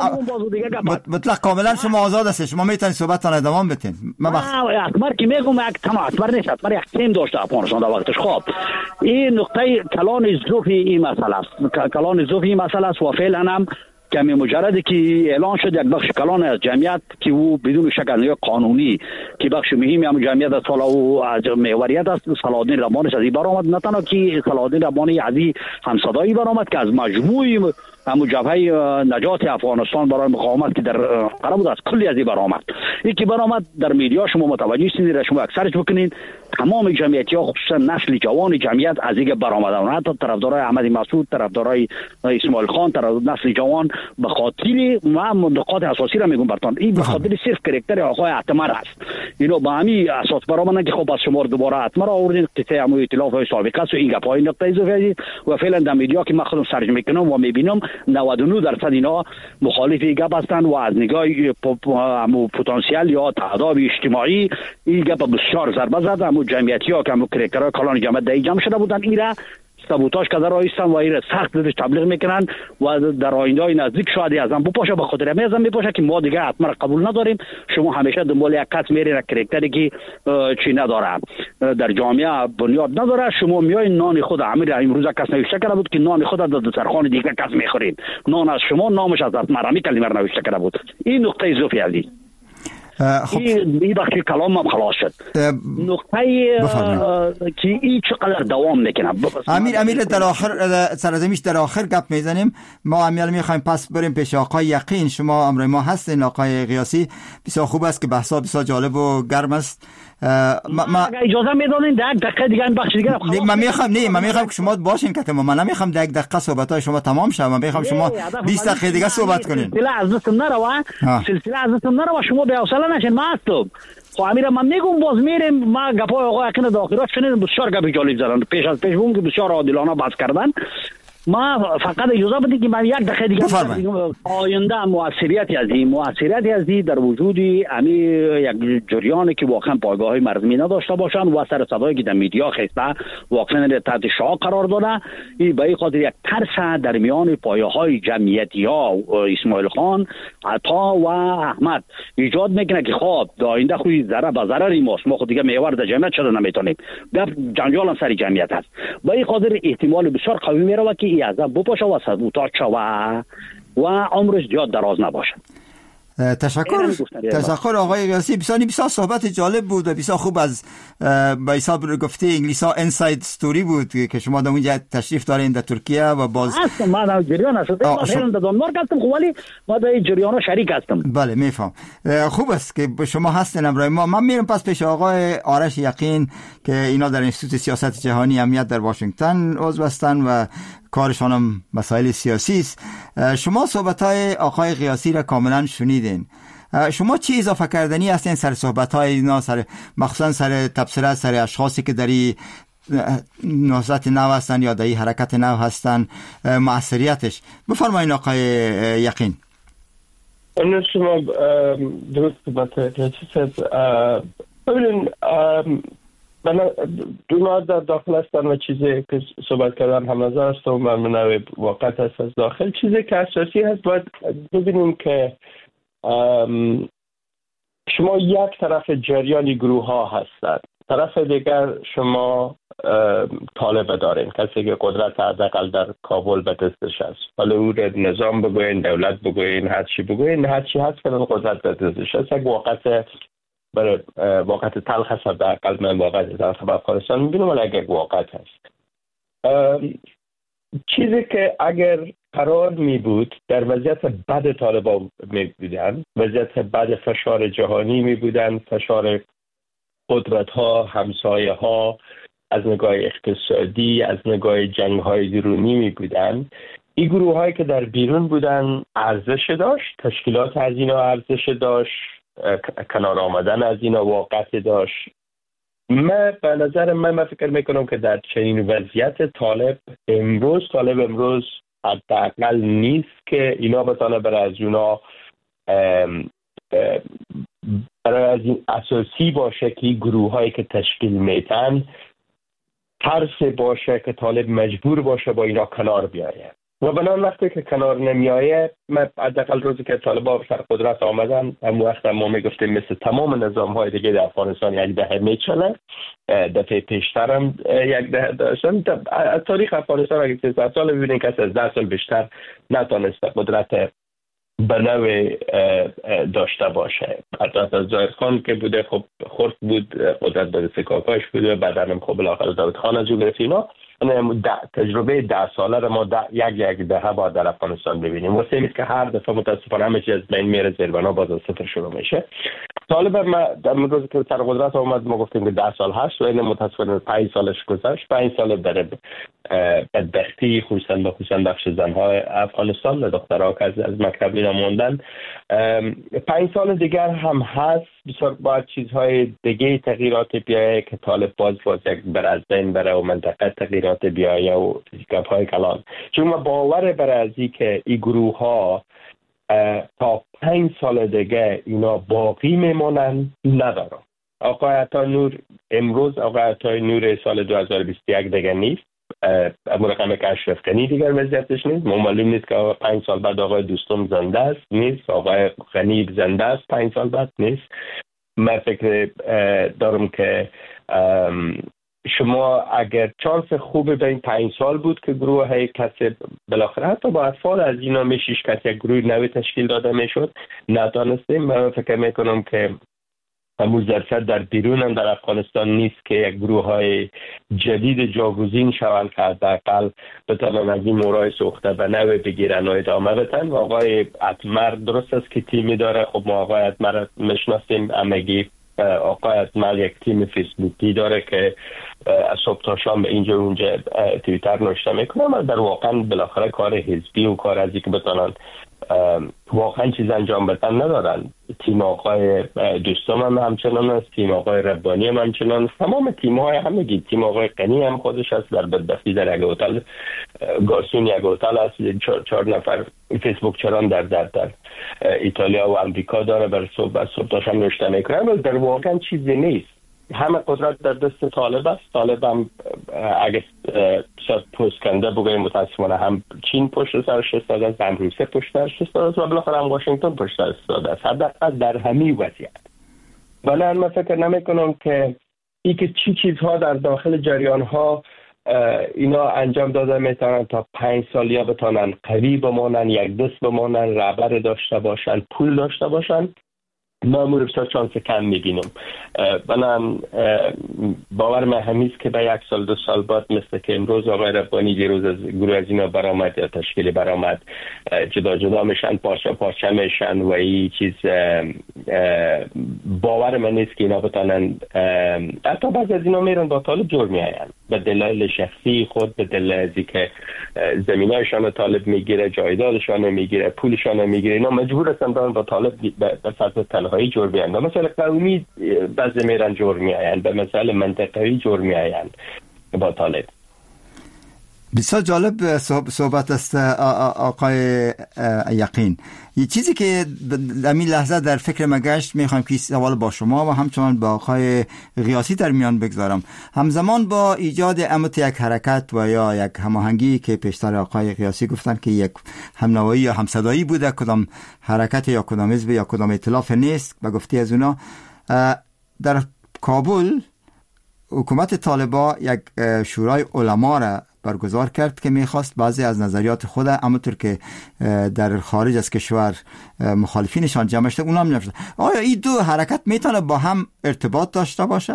مطلق کاملا شما آزاد هستید شما میتونید صحبتتان ادامه بدین. من اتمر که میگم یک تمام اتمر نیست اتمر یک تیم داشته افغانستان در وقتش. خب این نقطه کلان ضعفی این مسئله است کلان ضعفی این مسئله است و فعلا هم کمی مجرد که اعلان شد یک بخش کلان از جمعیت که او بدون شک از قانونی که بخش مهمی هم جمعیت از سال او از محوریت است صلاح‌الدین ربانیش از این برآمد نه تنها که صلاح‌الدین ربانی از این همصدایی برآمد که از مجموع همون جبهه نجات افغانستان برای مقاومت که در قرار بود از کلی از این برآمد این که برآمد در میدیا شما متوجه هستید را شما اکثرش بکنین تمام جمعیتی ها خصوصا نسل جوان جمعیت از این برآمدن حتی طرفدارای احمدی مسعود طرفدارای اسماعیل خان طرف نسل جوان به خاطر ما نقاط اساسی را میگم براتون این به خاطر صرف کاراکتر آقای اتمر است اینو با همین اساس برآمدن که خب از شما دوباره اتمر آوردین قصه همون ائتلاف های سابقه است و این گپای نقطه اضافی و فعلا در میدیا که من خودم سرچ میکنم و میبینم نود و نه درصد اینا مخالف گپ هستند و از نگاه همو پتانسیل یا تعداد اجتماعی این گپ بسیار ضربه زد. همو جمعیتی ها که همو کرکترهای کلان جمعیت در جمع شده بودن این را سابوتاژ کرده رایستن و این را سخت زدش تبلیغ میکنن و در آینده های نزدیک شاید از هم بپاشه به خاطر همه از هم بپاشه که ما دیگه اتمر قبول نداریم. شما همیشه دنبال یک کس میرین کرکتری که چی نداره در جامعه بنیاد نداره شما میای نان خود امیر امروز کس نوشته کرده بود که نان خود در دسترخوان دیگه کس میخورید نان از شما نامش از اتمر همی کلمه نوشته کرده بود. این نقطه اضافی علی خب این بخش کلام هم خلاص شد. نقطه که این چقدر دوام میکنه امیر امیر در آخر سرزمیش در آخر گپ میزنیم. ما امیر میخوایم پس بریم پیش آقای یقین. شما امروز ما هستین آقای قیاسی بسیار خوب است که بحثا بسیار جالب و گرم است. ما, ما اجازه میدادین در یک دقیقه دیگه این بخش دیگه من میخوام نه من میخوام که شما باشین که من نمیخوام در یک دقیقه صحبتای شما تمام شه. من میخوام شما بیست دقیقه دیگه صحبت کنین. سلسله از دستم نروا سلسله از دستم نروا شما به حوصله نشین ما هستم. خب امیر من میگم باز میریم ما گپای آقا یقین داخلات شنیدم بسیار گپ جالب زدن پیش از پیش بگم که بسیار عادلانه بحث کردن. ما فقط اجازه بدید که من یک دقیقه دیگه آینده موثریتی از این موثریتی از این در وجودی امی یک جریانی که واقعا پایگاه‌های مرزمی نداشته باشن و سر صدایی که در میدیا خسته واقعا تحت شعاع قرار داده این به این خاطر یک ترس در میان پایه‌های جمعیتی ها اسماعیل خان عطا و احمد ایجاد میکنه که خب آینده خوی ضرر به ضرر ماست ما خود دیگه محور در جمعیت شده نمیتونیم گپ جنجال هم سر جمعیت هست به این خاطر احتمال بسیار قوی میره که ای عذاب بپاشه و سابوتاژ شوه و عمرش زیاد دراز نباشه. تشکر تشکر آقای قیاسی. بسیار بسیار صحبت جالب بود و بسیار خوب از به حساب گفته انگلیسا انساید ستوری بود که شما در اونجا تشریف دارین در ترکیه و باز هستم من در جریان هستم من در دانمارک هستم ولی ما در جریان شریک هستم. بله میفهم. خوب است که شما هستین امروز ما من میرم پس پیش آقای آرش یقین که اینا در انستیتوت سیاست جهانی امنیت در واشنگتن عضو هستن و کارشان هم مسائل سیاسی است. شما صحبت‌های آقای قیاسی را کاملا شنیدین. شما چی اضافه کردنی هستین سر صحبت‌های اینا سر مخصوصا سر تبصره سر اشخاصی که در نهضت نو هستن یا در حرکت نو هستن موثریتش بفرمایید آقای یقین. اون شما درست بات چیز ببینید دونا در داخل هستن و چیزی که صحبت کردن هم نظر است و منوی واقعیت هست از داخل. چیزی که اساسی هست باید ببینیم که شما یک طرف جریانی گروه ها هستند، طرف دیگر شما طالب دارین، کسی که قدرت حداقل در کابل به دستش است، حالا او نظام بگوین، دولت بگوین، هر چی بگوین، هر چی هست که قدرت به دستش است. یک واقعیت برای واقعیت تلخ هست، حداقل من واقعیت تلخ به افغانستان میبینم، ولی یک واقعیت هست. چیزی که اگر قرار می بود در وضعیت بد طالبان می بودن، وضعیت بد فشار جهانی می بودن، فشار قدرت ها، همسایه ها، از نگاه اقتصادی، از نگاه جنگ های درونی می بودن، این گروه هایی که در بیرون بودن ارزش داشت، تشکیلات از اینا ارزش داشت، کنار آمدن از اینا واقعیت داشت. من به نظر من من فکر میکنم که در چنین وضعیت طالب امروز طالب امروز حداقل نیست که اینا بتانه برای از اونا برای از این اساسی باشه که گروه هایی که تشکیل میتن ترس باشه که طالب مجبور باشه با اینا کنار بیایه. و بنان وقتی که کنار نمیایه، من حداقل روزی که طالبان سر قدرت آمدن، هم وقت ما میگفتیم مثل تمام نظام های دیگه در افغانستان یک دهه میچله، دفعه پیشتر هم یک دهه داشتن. از تاریخ افغانستان اگه سیصد سال ببینین کسی از ده سال بیشتر نتانسته قدرت به نوع داشته باشه. قدرت از زاهد خان که بوده خب خورد بود، قدرت به سکاکاش بوده، بعدن هم خب بالاخره داود خان از او گرفت. اینا تجربه ده ساله رو ما یک یک دهه بعد در افغانستان ببینیم. واسه این که هر دفعه متاسفانه همه چیز از بین میره، زیربنا باز از صفر شروع میشه. طالب ما در روزی که سر قدرت آمد ما گفتیم که ده سال هست و این متاسفانه پنج سالش گذشت. پنج سال در بدبختی خصوصا به خصوصا بخش زنهای افغانستان و دخترها که از, از مکتب اینا موندن. پنج سال دیگر هم هست، بسیار باید چیزهای دیگه تغییرات بیایه که طالب باز باز یک بر از بین بره و منطقه تغییرات بیایه و گپ‌های کلان. چون ما باور بر ازی که این گروه ها تا پنج سال دیگه اینا باقی میمونن ندارم. آقای عطا نور امروز، آقای عطا نور سال دو هزار و بیست و یک دیگه نیست، مرقم که اشرف غنی دیگر وضعیتش نیست. معلوم نیست که پنج سال بعد آقای دوستم زنده است نیست، آقای غنی زنده است پنج سال بعد نیست. من فکر دارم که شما اگر چانس خوبه به این پنج سال بود که گروه های کسی بالاخره حتی با اطفال از اینا میشیش کسی یک گروه نوی تشکیل داده میشد، ندانستیم. من فکر میکنم که همون ظرفیت در بیرون هم در افغانستان نیست که یک گروه های جدید جاگزین شوند که حداقل بتانن از این مورای سوخته به نوع بگیرن و ادامه بدن. و آقای اتمر درست است که تیمی داره، خب ما آقای اتمر میشناسیم، همگی آقای اتمر یک تیم فیسبوکی داره که از صبح تا شام به اینجا اونجا توییتر نوشته میکنه، اما در واقعا بالاخره کار حزبی و کار ازی که بتانن واقعا چیز انجام بدن ندارن. تیم آقای دوستان هم همچنان است، تیم آقای ربانی هم همچنان است، تمام تیم های همگی، تیم آقای غنی هم خودش است در بدبختی در یک هتل گارسون یک هتل است، چهار, چهار نفر فیسبوک چران در در در ایتالیا و امریکا داره، بر صبح صبح تا شب نوشته میکنه، ولی در واقعا چیزی نیست. همه قدرت در دست طالب است. طالب هم اگه شاید پوست کنده بگویم متاسفانه هم چین پشت سرش ایستاده است، هم روسیه پشت سرش ایستاده است و بالاخره هم واشنگتن پشت سرش ایستاده است. حداقل در همین وضعیت. ولی من فکر نمی‌کنم که ای که چی چیزها در داخل جریان ها اینا انجام داده میتونن تا پنج سال یا بتونن قوی بمانن، یک دست بمانن، رهبر داشته باشن، پول داشته باشن. من بسیار چانس کم میبینم. بنام باور من همیست که به یک سال دو سال بعد مثل که امروز آقای ربانی دیروز از گروه از اینا برآمد یا تشکیل برآمد، جدا جدا میشن، پارچه پارچه میشن و این چیز باور من نیست که اینا بتانن. حتی بعضی از اینا میرن با طالب جور میاین به دلایل شخصی خود، به دلایلی که زمینایشان طالب میگیره، جایدادشان میگیره، پولشان میگیره، اینا مجبور هستن با طالب به سطح تنهایی جور بیان. به مثلا قومی بعضی میرن جور میاین، به مثلا منطقه‌ای جور میاین با طالب. بسیار جالب صحبت است آقای یقین. یه چیزی که در این لحظه در فکر ما گشت، میخوایم که سوال با شما و همچنان با آقای غیاسی در میان بگذارم. همزمان با ایجاد امت یک حرکت و یا یک هماهنگی که پیشتر آقای غیاسی گفتن که یک همنوایی یا همصدایی بوده، کدام حرکت یا کدام حزب یا کدام ائتلاف نیست به گفته از اونا، در کابل حکومت طالبان یک شورای علما را برگزار کرد که میخواست بعضی از نظریات خود همونطور که در خارج از کشور مخالفینشان جمع شده اونا هم نفرد. آیا این دو حرکت میتونه با هم ارتباط داشته باشه؟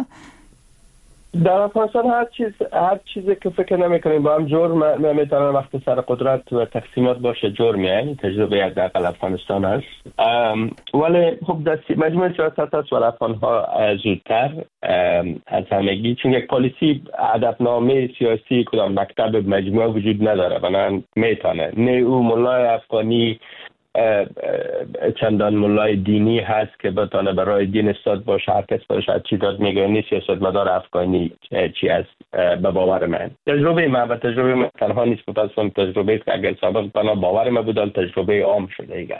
در افغانستان هر چیز هر چیزی که فکر نمی‌کنیم با هم جرم میتونه وقتی سر قدرت و تقسیمات باشه جرمیه. تجربه یک در افغانستان است. ولی خب دستی مجموعه سیاست است و افغان‌ها زودتر از همگی، چون یک پالیسی هدفنامه سیاسی کدام مکتب مجموعه وجود نداره، بنابراین میتونه نه او ملای افغانی چندان ملای دینی هست که بتونه برای دین استاد باشه، هر کس باشه هر چی داد میگه نیست سیاستمدار افغانی چی است. به باور من تجربه من و تجربه من تنها نیست، متاسفانه تجربه که اگر سابق بنا باور من بودن تجربه عام شده ایگر.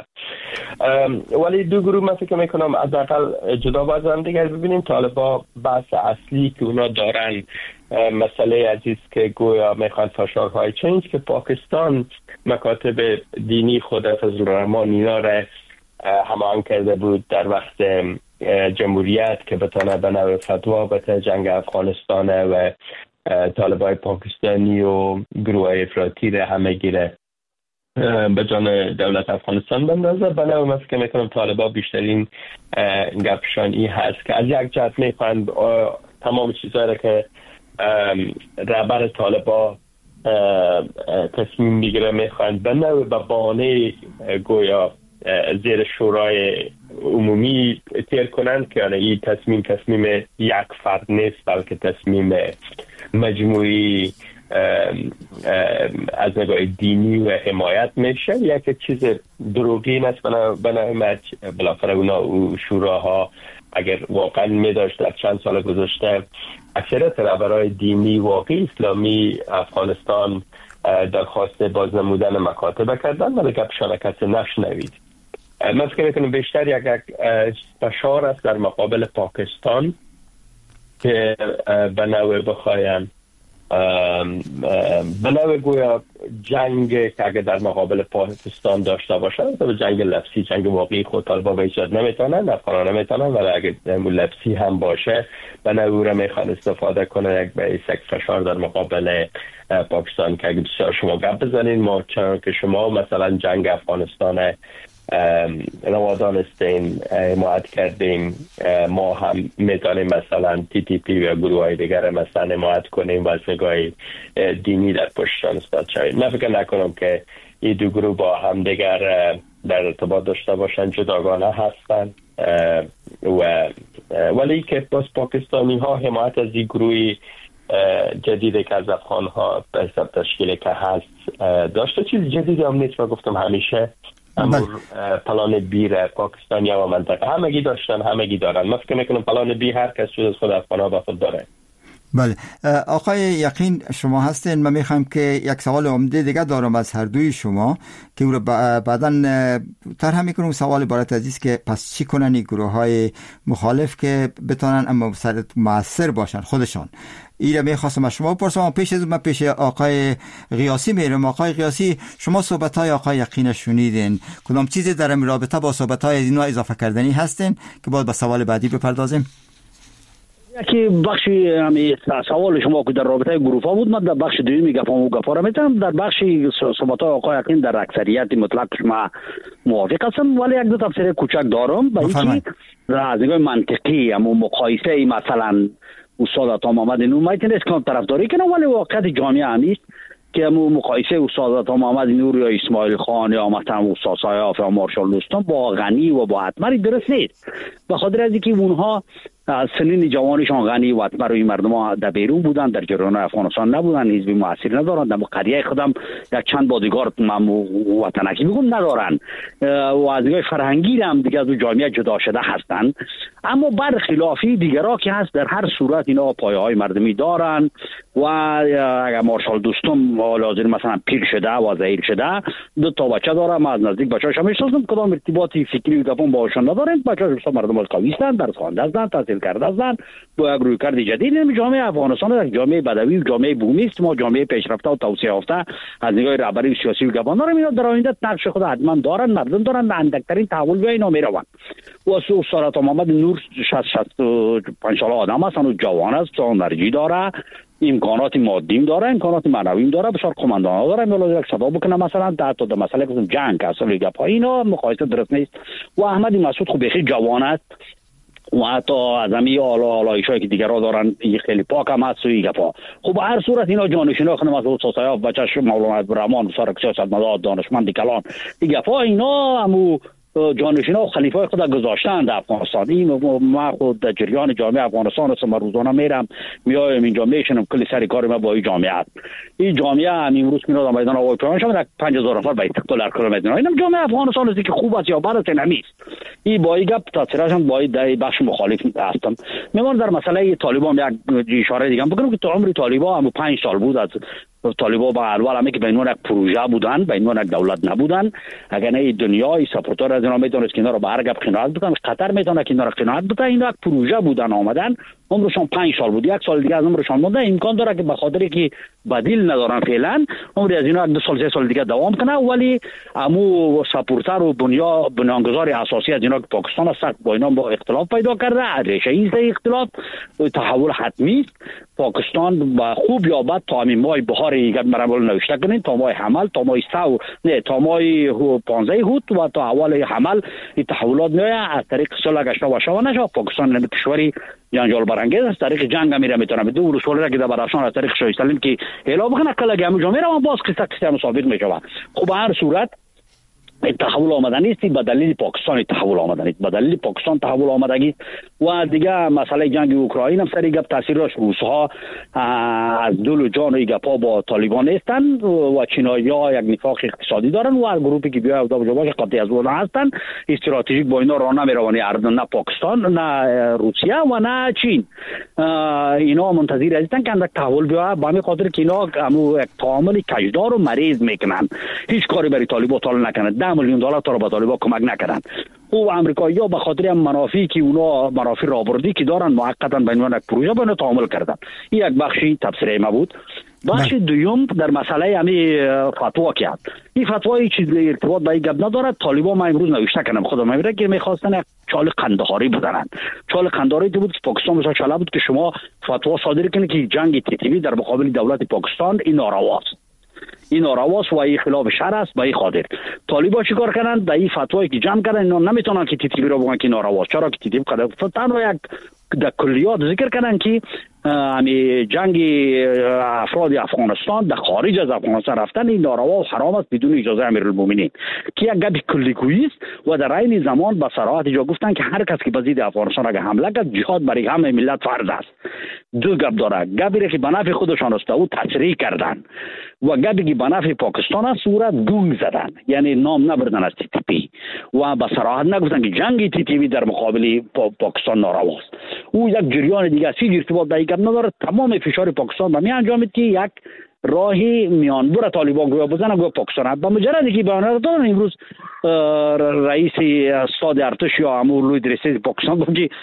ولی دو گروه من فکر میکنم از اقل جدا باز هم دیگر ببینیم. طالبان بحث اصلی که اونا دارن مسئله عزیز که گویا میخوان فشارهای چنج که پاکستان مکاتب دینی خود فضل الرحمن اینا را هماهنگ کرده بود در وقت جمهوریت که بتونه به نوع فتوا به جنگ افغانستان و طالبای پاکستانی و گروه افراطی را همه گیره به جان دولت افغانستان بندازه. به نوع من فکر میکنم طالبا بیشترین گپشان ای هست که از یک جهت میخوان تمام چیزهایی را که رهبر طالبان تصمیم میگیره میخوان به نوع به بهانه گویا زیر شورای عمومی تیر کنند که این تصمیم تصمیم یک فرد نیست بلکه تصمیم مجموعی از نگاه دینی و حمایت میشه. یک چیز دروغین است بنابراین بالاخره اونا شوراها اگر واقعا میداشت در چند سال گذشته اکثریت رهبرای دینی واقعی اسلامی افغانستان درخواست بازنمودن مکاتب کردن ولی گپشان کسی نشنوید. من فکر میکنم بیشتر یک فشار است در مقابل پاکستان که به نوع بخواین به نوع گویا جنگ که اگر در مقابل پاکستان داشته باشن تو جنگ لفظی جنگ واقعی خود طالبان ایجاد نمیتونن افغانان نمیتونن ولی اگر لفظی هم باشه به نوع را میخوان استفاده کنه یک به یک فشار در مقابل پاکستان که اگر بسیار شما گپ بزنین ما چون که شما مثلا جنگ افغانستان روادان استین حمایت کردیم ما هم میتونیم مثلا تی تی پی و گروه های دیگر مثلا حمایت کنیم و از نگاه دینی در پشتشان استاد شویم. من فکر نکنم که این دو گروه با هم دیگر در ارتباط داشته باشن، جداگانه هستن و ولی که باز پاکستانی ها حمایت از این گروهی جدیده که از افغان ها به حساب تشکیل که هست داشته. چیز جدیدی هم نیست. من گفتم همیشه امور پلان بی را پاکستانی و منطقه همگی داشتن همگی دارن. من فکر میکنم پلان بی هر کس جز از خود افغان ها به خود داره. بله آقای یقین شما هستین. من میخوام که یک سوال عمده دیگه دارم از هر دوی شما که او رو بعداً طرح میکنم. سوال عبارت از که پس چی کنن این گروه های مخالف که بتونن اما مؤثر باشن خودشان. این رو میخواستم از شما بپرسم. پیش از من پیش آقای غیاسی میرم. آقای غیاسی شما صحبت های آقای یقین شنیدین، کدام چیزی در این رابطه با صحبت های اینا اضافه کردنی هستین که باید به سوال بعدی بپردازیم؟ که بخشی همی سوال شما که در رابطه گروه ها بود، من در بخش دومی گفتم و گفته را میتونم. در بخش صحبت های آقای یقین در اکثریت مطلق شما موافق هستم ولی یک دو تفسیر کوچک دارم به اینکه از نگاه منطقی اما مقایسه مثلا استاد عطا محمد نور میتونست که طرفداری کنه ولی واقعیت جامعه همیست که امو مقایسه استاد عطا محمد نور یا اسماعیل خان یا مثلا استاد صایاف یا مارشال دوستان با غنی و با عطمری درست نیست. به خاطر از اینکه اونها سنین جوانشان غنی و برای مردم ها در بیرون بودن، در جریان افغانستان نبودن، حزب مؤثر ندارن، در قریه خودم یک چند بادیگارد وطنکی میگن ندارن و از دیگه فرهنگی هم دیگه از جامعه جدا شده هستند. اما برخلافی دیگرها که هست در هر صورت اینا پایه های مردمی دارن و اگر مارشال دوستم لازم مثلا پیر شده و ضعیف شده، دو تا بچه داره، ما از نزدیک بچه‌اش هم میشناسم، کدام ارتباطی فکری و گپون باهاشون ندارن، بچه‌اش مردم قوی هستند، درس خوانده هستند، تحصیل کرده هستند، با یک رویکرد جدید. جامعه افغانستان یک جامعه بدوی و جامعه بومی است، ما جامعه پیشرفته و توسعه یافته از نگاه رهبری سیاسی و گپان داریم. اینا در آینده نقش خود حتما دارن، مردم دارن، اندکترین تحول به اینا میرون. و سو سرات محمد نور شصت شصت و پنج ساله آدم است، اون جوان است، انرژی داره، امکانات مادیم داره، امکانات معنویم داره، بسیار کماندان داره. میلا یک صدا بکنه مثلا در تو در مسئله که جنگ اصل گپ اینا مقایسه درست نیست. و احمد مسعود خب بخیر جوان است و حتی از همین آلا آلایشایی که دیگرها دارن خیلی پاک هم هست و این گپا. خب هر صورت اینا جانشینا خانم مسعود ساسایاف، بچه‌ش مولانا عبدالرحمن، سرک سیاستمدار، دانشمند کلان، این گپا اینا همو جانشینا و خلیفای خود گذاشتن در افغانستان. این ما خود در جریان جامعه افغانستان هستم، روزانه میرم میایم اینجا میشنم، کلی سر کار ما با این جامعه است. این جامعه هم امروز میاد میدان آوای پیمان شما در پنج هزار نفر به دلار کیلومتر. اینم جامعه افغانستان است که خوب است یا بد است نمیست. این با این گپ تاثیرشون با این بخش مخالف هستم. میمون در مسئله طالبان یک اشاره دیگه بگم که تو عمر طالبان هم پنج سال بود از طالبان با اول همه که به عنوان یک پروژه بودن، به عنوان یک دولت نبودن. اگر نه دنیای سپورتور از اینا میتونه که اینا رو به هر گپ قناعت بکنه، قطر میتونه که اینا رو قناعت بکنه. اینا یک پروژه بودن آمدن، عمرشون پنج سال بود، یک سال دیگه از عمرشون مونده. امکان داره که به خاطر که بدیل ندارن فعلا عمر از اینا دو سال سه سال دیگه دوام کنه، ولی امو سپورتر و بنیا بنیانگذار اساسی از اینا که پاکستان است با اینا با اختلاف پیدا کرده. ریشه ای اختلاف تحول حتمی است. پاکستان با خوب یا بد تا همین ماه بهار یک مرحله نوشته کنین، تا ماه حمل، تا ماه سو نه تا ماه پانزده هوت و تا اول حمل این تحولات میاد از طریق صلح گشته و شو نشه. پاکستان نه کشوری جنجال برانگیز است، طریق جنگ میره میتونه به دو رسول را که در براشان از طریق شاه سلیم که اعلام کنه کلا گام جامعه را باز قصه قصه مسابق میشه. خب هر صورت تحول آمدن نیست، به دلیل پاکستان تحول آمدن است، به دلیل پاکستان تحول آمدگی و دیگه مسئله جنگ اوکراین هم سری گپ تاثیرش روس‌ها از دل و جان و گپا با طالبان هستند و چینایی‌ها یک نفاق اقتصادی دارن و هر گروهی که بیاد اونجا باشه قطعی از اون هستند. استراتژیک با اینا راه نمیروانی، نه پاکستان نه روسیه و نه چین. اینا منتظر هستند که اندک تحول بیاد، به همین خاطر که اینا همو یک تعامل کجدار و مریض میکنن، هیچ کاری برای طالبان طالب نکنن. ده میلیون دلار تا به طالبان کمک نکردن. او امریکایی‌ها به خاطر هم منافعی که اونا منافع رابردی که دارن موقتا به عنوان یک پروژه به تعامل کردن. این یک بخشی تفسیر ما بود. بخش دوم در مسئله همین فتوا کرد. این فتوایی چیز ارتباط با این گپ نداره. طالبان ما امروز نوشته کردم خودم میگه که می‌خواستن یک چال قندهاری بزنن. چال قندهاری بود که پاکستان مثلا چاله بود که شما فتوا صادر کنید که جنگ تی تی وی در مقابل دولت پاکستان این نارواست. این نارواست و این خلاف شرع است. به این خاطر طالبان چیکار کردن؟ در این فتوایی که جمع کردن اینا نمیتونن که تی تی وی رو بگن که نارواست. چرا که تی تی وی قدر تنها یک در کلیات ذکر کردن که امی جنگ افراد افغانستان در خارج از افغانستان رفتن این ناروا و حرام است بدون اجازه امیرالمومنین که یک گپ کلیگویی است و در عین زمان با صراحت جا گفتن که هر کس که به ضد افغانستان اگه حمله کرد جهاد برای همه ملت فرض است. دو گپ داره، گپی که به نفع خودشان است او تصریح کردن و گپی که به نفع پاکستان است صورت گونگ زدن، یعنی نام نبردن از تی تی پی و با صراحت نگفتن که جنگ تی تی وی در مقابل پا پاکستان ناروا است. او یک جریان دیگه است، ارتباط با این نداره. تمام فشار پاکستان به می انجامید که یک راهی میانبر طالبان گویا بزنن گویا پاکستان با مجردی که بیان دادن. امروز رئیس استاد ارتش یا امور لوی رئیس پاکستان گفت که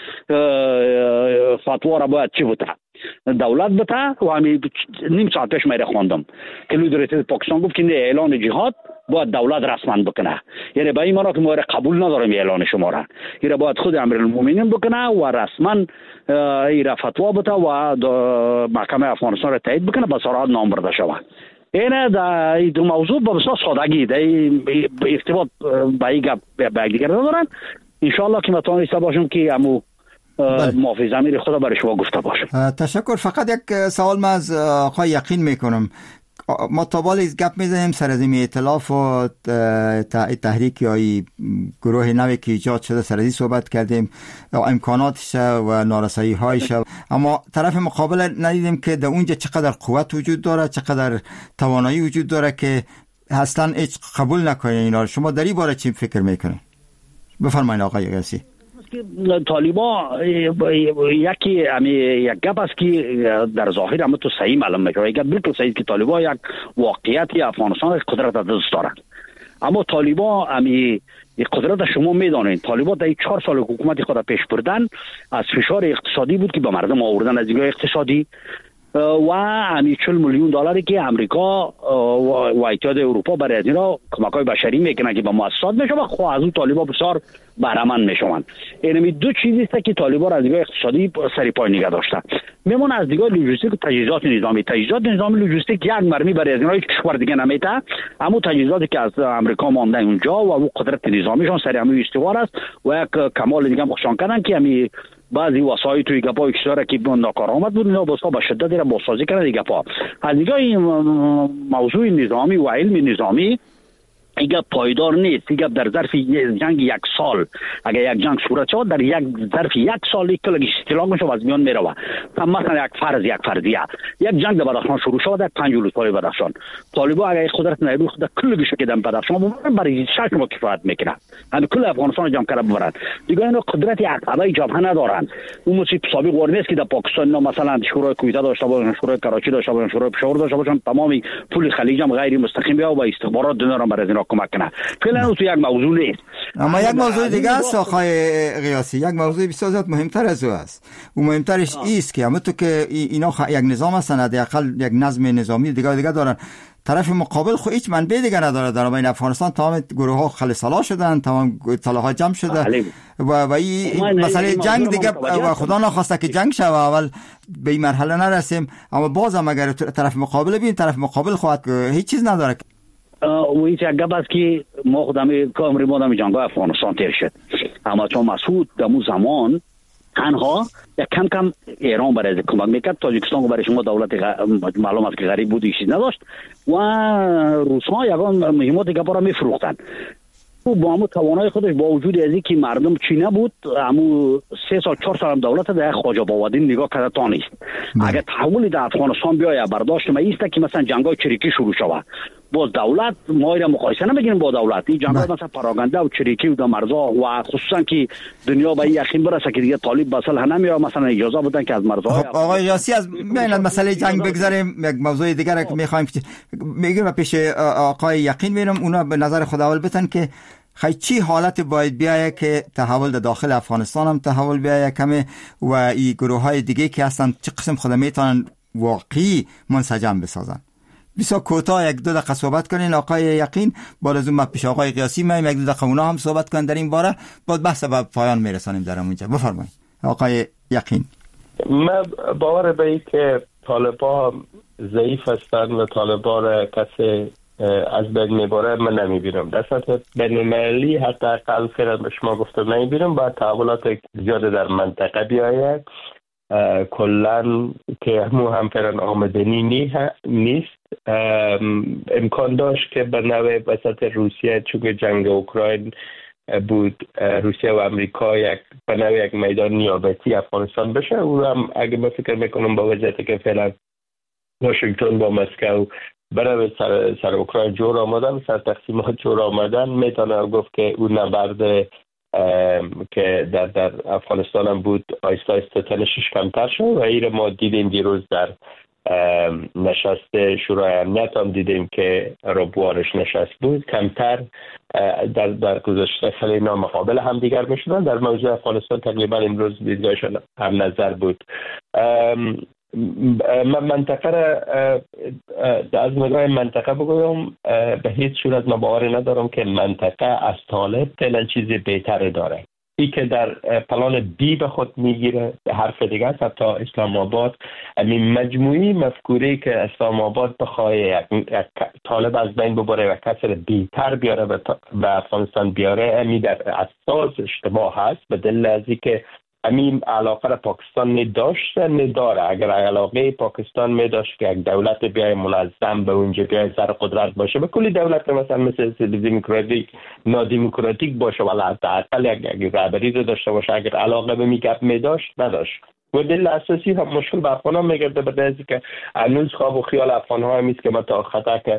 فتوا را باید چی بوده دولت بته و همین نیم ساعت پیش میره خواندم که لوی رئیس پاکستان گفت که نه اعلان جهاد باید دولت رسما بکنه، یعنی به این معنی که ما قبول نداریم اعلان شما را، این باید خود امیرالمومنین بکنه و رسما این فتوا بده و محکمه افغانستان را تایید بکنه با صراحت نام برده شود. اینه در این دو موضوع با بسیار سادگی در ارتباط با این گپ به دیگر ندارن. انشاءالله که متوانسته باشم که امو موافظ امیر خدا برای شما گفته باشم. تشکر. فقط یک سوال من از آقای یقین میکنم. ما تا بالا گپ میزنیم سر از این ائتلاف و تحریک یا گروه نوی که ایجاد شده سر از صحبت کردیم امکاناتش و نارسایی هایش، اما طرف مقابل ندیدیم که در اونجا چقدر قوت وجود داره، چقدر توانایی وجود داره که اصلا هیچ قبول نکنه اینا. شما در این باره چی فکر میکنید؟ بفرمایید آقای قیاسی. طالبان یکی امی یک گپ است که در ظاهر هم تو صحیح معلوم میشه، یک بالکل صحیح که طالبان یک واقعیتی افغانستان قدرت از دست دارند، اما طالبان امی قدرت شما میدانید طالبان در چهار سال حکومت خود پیش بردن از فشار اقتصادی بود که به مردم آوردن از دیگه اقتصادی و همی چهل میلیون دلاری که امریکا و اتحاد اروپا برای از اینا کمک‌های بشری میکنه که به مؤسسات میشه و خود از اون طالبان بسیار بهره‌مند میشوند. اینمی دو چیزی است که طالبان از دیگه اقتصادی سری پای نگه داشتن. میمونه از دیگه لوجستیک و تجهیزات نظامی. تجهیزات نظامی لوجستیک یک مرمی برای از اینا هیچ کشور دیگه نمیته، اما تجهیزاتی که از امریکا مانده اونجا و اون قدرت نظامیشون سری همه استوار است و یک کمال دیگه مخشان کردن که همی بعضی وسایل توی گپا اکساره که ناکارآمد بود اینا بسا به شدت را بازسازی کردن دیگه پا. از دیگه این موضوع نظامی و علم نظامی ایگه پایدار نیست. ایگه در ظرف جنگ یک سال اگر یک جنگ صورت شد در یک ظرف یک سال یک کلگی استیلاق میشه و از میان میروه. مثلا یک فرض یک فرضیه یک جنگ در بدخشان شروع شد در پنج ولایت بدخشان طالبان اگر قدرت نیروی خود کلگی شو که در بدخشان ببرن برای شش ماه کفایت میکنه، همین کل افغانستان جمع کرده ببرن دیگه. اینا قدرت عقبه جبهه ندارن. اون موسی سابق ور نیست که در پاکستان اینا مثلا شورای کویته داشته باشن، شورای کراچی داشته باشن، شورای پشاور داشته باشن، تمامی پول خلیج هم غیر مستقیم بیا و استخبارات دنیا برای اینا کمک کنه. فعلا تو یک موضوع نیست، اما یک موضوع دیگه است آقای قیاسی، یک موضوع بسیار زیاد مهمتر از او است. و مهمترش ایست که همونطور که اینا خ... یک نظام هستن، حداقل یک نظم نظامی دیگه دیگه دارن، طرف مقابل خو هیچ منبع دیگه نداره. در بین افغانستان تمام گروه ها خلصلا شدن، تمام طلاها جمع شده و و این مسئله جنگ دیگه و خدا نخواسته که جنگ شه و اول به این مرحله نرسیم. اما بازم اگر طرف مقابل ببین طرف مقابل خواهد هیچ چیز نداره. و هیچ یک گپ است که ما خودم کامری مادم جنگ افغانستان تیر شد، اما چون مسعود در اون زمان تنها یک کم کم ایران برای کمک میکرد، تاجیکستان برای شما دولت غ... معلوم است که غریب بود چیز نداشت و روس‌ها یگان مهمات دیگه برای میفروختن. او با همون توانای خودش با وجود از اینکه مردم چینه بود، همون سه سال چهار سال هم دولت در خواجه باودین نگاه کرده تا نیست. اگر تحولی در افغانستان بیاید برداشت ما ایست که مثلا جنگای چریکی شروع شود، باز دولت ما را مقایسه نمیگیریم با دولت. این جنگا مثلا پراگنده و چریکی و مرزا و خصوصا که دنیا به یقین برسه که دیگه طالب بسل نمیاد، مثلا اجازه بدن که از مرزا. آقای یاسی از بین مسئله جنگ بگذاریم، یک موضوع دیگر که میخوایم میگیم پیش آقای یقین میرم، اونا به نظر خود اول بتن که خیلی چی حالت باید بیایه که تحول در داخل افغانستان هم تحول بیایه کمه و این گروه های دیگه که هستن چه قسم خود میتونن واقعی منسجم بسازن. بسیار کوتاه یک دو دقیقه صحبت کنین آقای یقین، بعد از اون ما پیش آقای قیاسی میایم یک دو دقیقه اونا هم صحبت کنن در این باره، بعد بحث به پایان میرسانیم در اونجا. بفرمایید آقای یقین. من باور به این که طالبان ضعیف هستند و طالبان کسی از بین میباره من نمیبینم. در سطح بین المللی حتی اقل فعلا به شما گفتم نمیبینم. باید تحولات زیاده در منطقه بیاید کلن که همون هم فعلا آمدنی نیست. امکان داشت که به نوع وسط روسیه چون جنگ اوکراین بود روسیه و امریکا یک به نوع یک میدان نیابتی افغانستان بشه. او هم اگه من فکر میکنم با وضعیتی که فعلا واشنگتن با مسکو برای سر, سر اوکراین جور آمدن، سر تقسیمات جور آمدن، میتونه گفت که اون نبرد که در, در افغانستان هم بود آیسته آیسته تنشش کمتر شد و این ما دیدیم دیروز در نشست شورای امنیت هم دیدیم که ربوارش نشست بود کمتر در, در گذشته خیلی اینا مقابل هم دیگر میشدن. در موضوع افغانستان تقریبا امروز دیدگاهشان هم نظر بود. من منطقه را از نگاه منطقه بگویم به هیچ صورت من باور ندارم که منطقه از طالب فعلا چیزی بهتر داره. ای که در پلان بی به خود میگیره حرف دیگه است. حتی اسلام آباد این مجموعی مفکوری که اسلام آباد بخواه یک, یک طالب از بین ببره و کسر بیتر بیاره به افغانستان بیاره امی در اساس اجتماع هست به دلیل از که همین علاقه را پاکستان نداشت نداره. اگر علاقه پاکستان میداشت که یک دولت بیای منظم به اونجا بیای سر قدرت باشه، به کلی دولت مثلا مثل دموکراتیک نادموکراتیک باشه ولی حداقل یک رهبری رو داشته باشه، اگر علاقه به میگپ میداشت نداشت. و دلیل اساسی هم مشکل به افغان ها میگرده به دلیلی که هنوز خواب و خیال افغان ها همیست که ما تا خطا که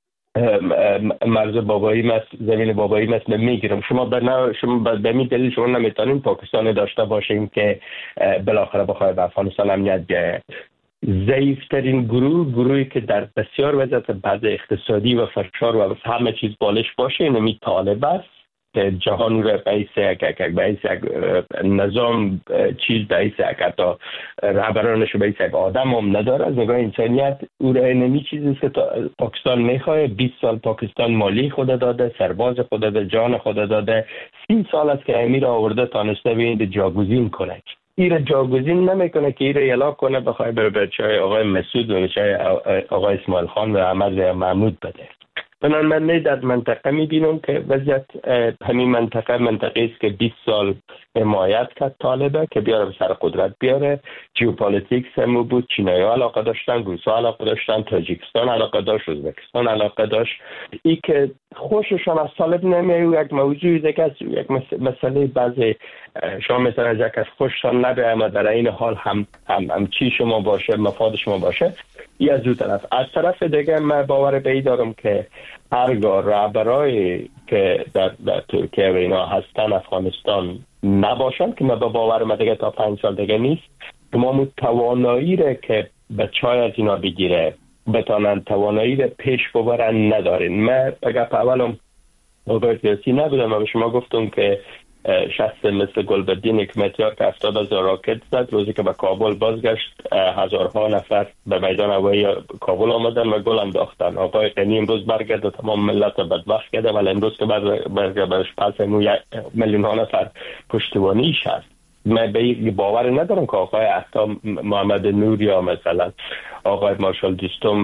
مرز بابایی مثل زمین بابایی مثل میگیرم. شما به نه شما به می دلیل شما نمیتونین پاکستان داشته باشین که بالاخره بخواد به افغانستان امنیت بیاره. ضعیفترین گروه گروهی که در بسیار وضعیت بد اقتصادی و فشار و همه چیز بالش باشه اینمی طالب است که جهان رو به ایس یک نظام چیز به ایس یک حتی رهبرانش به ایس یک آدم هم نداره. از نگاه انسانیت او را اینمی چیزی که پاکستان میخواه. بیست سال پاکستان مالی خود داده، سرباز خود داده، جان خود داده. سی سال است که امیر آورده تانسته به جاگزین کنه. ایره جاگزین نمیکنه که ایره اعلام کنه بخواه بر بچهای آقای مسعود و بچهای آقای اسماعیل خان و احمد محمود بده. بنابراین من نه در منطقه میبینم که وضعیت همین منطقه منطقه است که بیست سال حمایت کرد طالبه که بیاره به سر قدرت بیاره. جیوپالیتیکس هم بود، چینایی علاقه داشتن، روسا علاقه داشتن، تاجیکستان علاقه داشت، ازبکستان علاقه داشت. ای که خوششان از طالب نمیاد یک موضوعی دیگه است، یک مسئله بعضی شما مثلا از یک از خوششان نبه اما در این حال هم هم, هم چی شما باشه مفاد شما باشه. ای از دو طرف. از طرف دیگه من باور به این دارم که هرگاه رهبرایی که در, در ترکیه و اینا هستن افغانستان نباشن که من با باور من دیگه تا پنج سال دیگه نیست که ما توانایی را که بچهای از اینا بگیره بتانن توانایی را پیش ببرن ندارین. من اگر اولم آقای سیاسی نبودم و به شما گفتم که شخص مثل گلبدین حکمتیار که هفتاد هزار راکت زد روزی که به کابل بازگشت هزارها نفر به میدان هوایی کابل آمدن و گل انداختن. آقای غنی امروز برگرده تمام ملت رو بدبخت کرده ولی امروز که برگرده پس میلیون ها نفر پشتیبانیش هست. من به باور ندارم که آقای احتا محمد نور یا مثلا آقای مارشال دیستم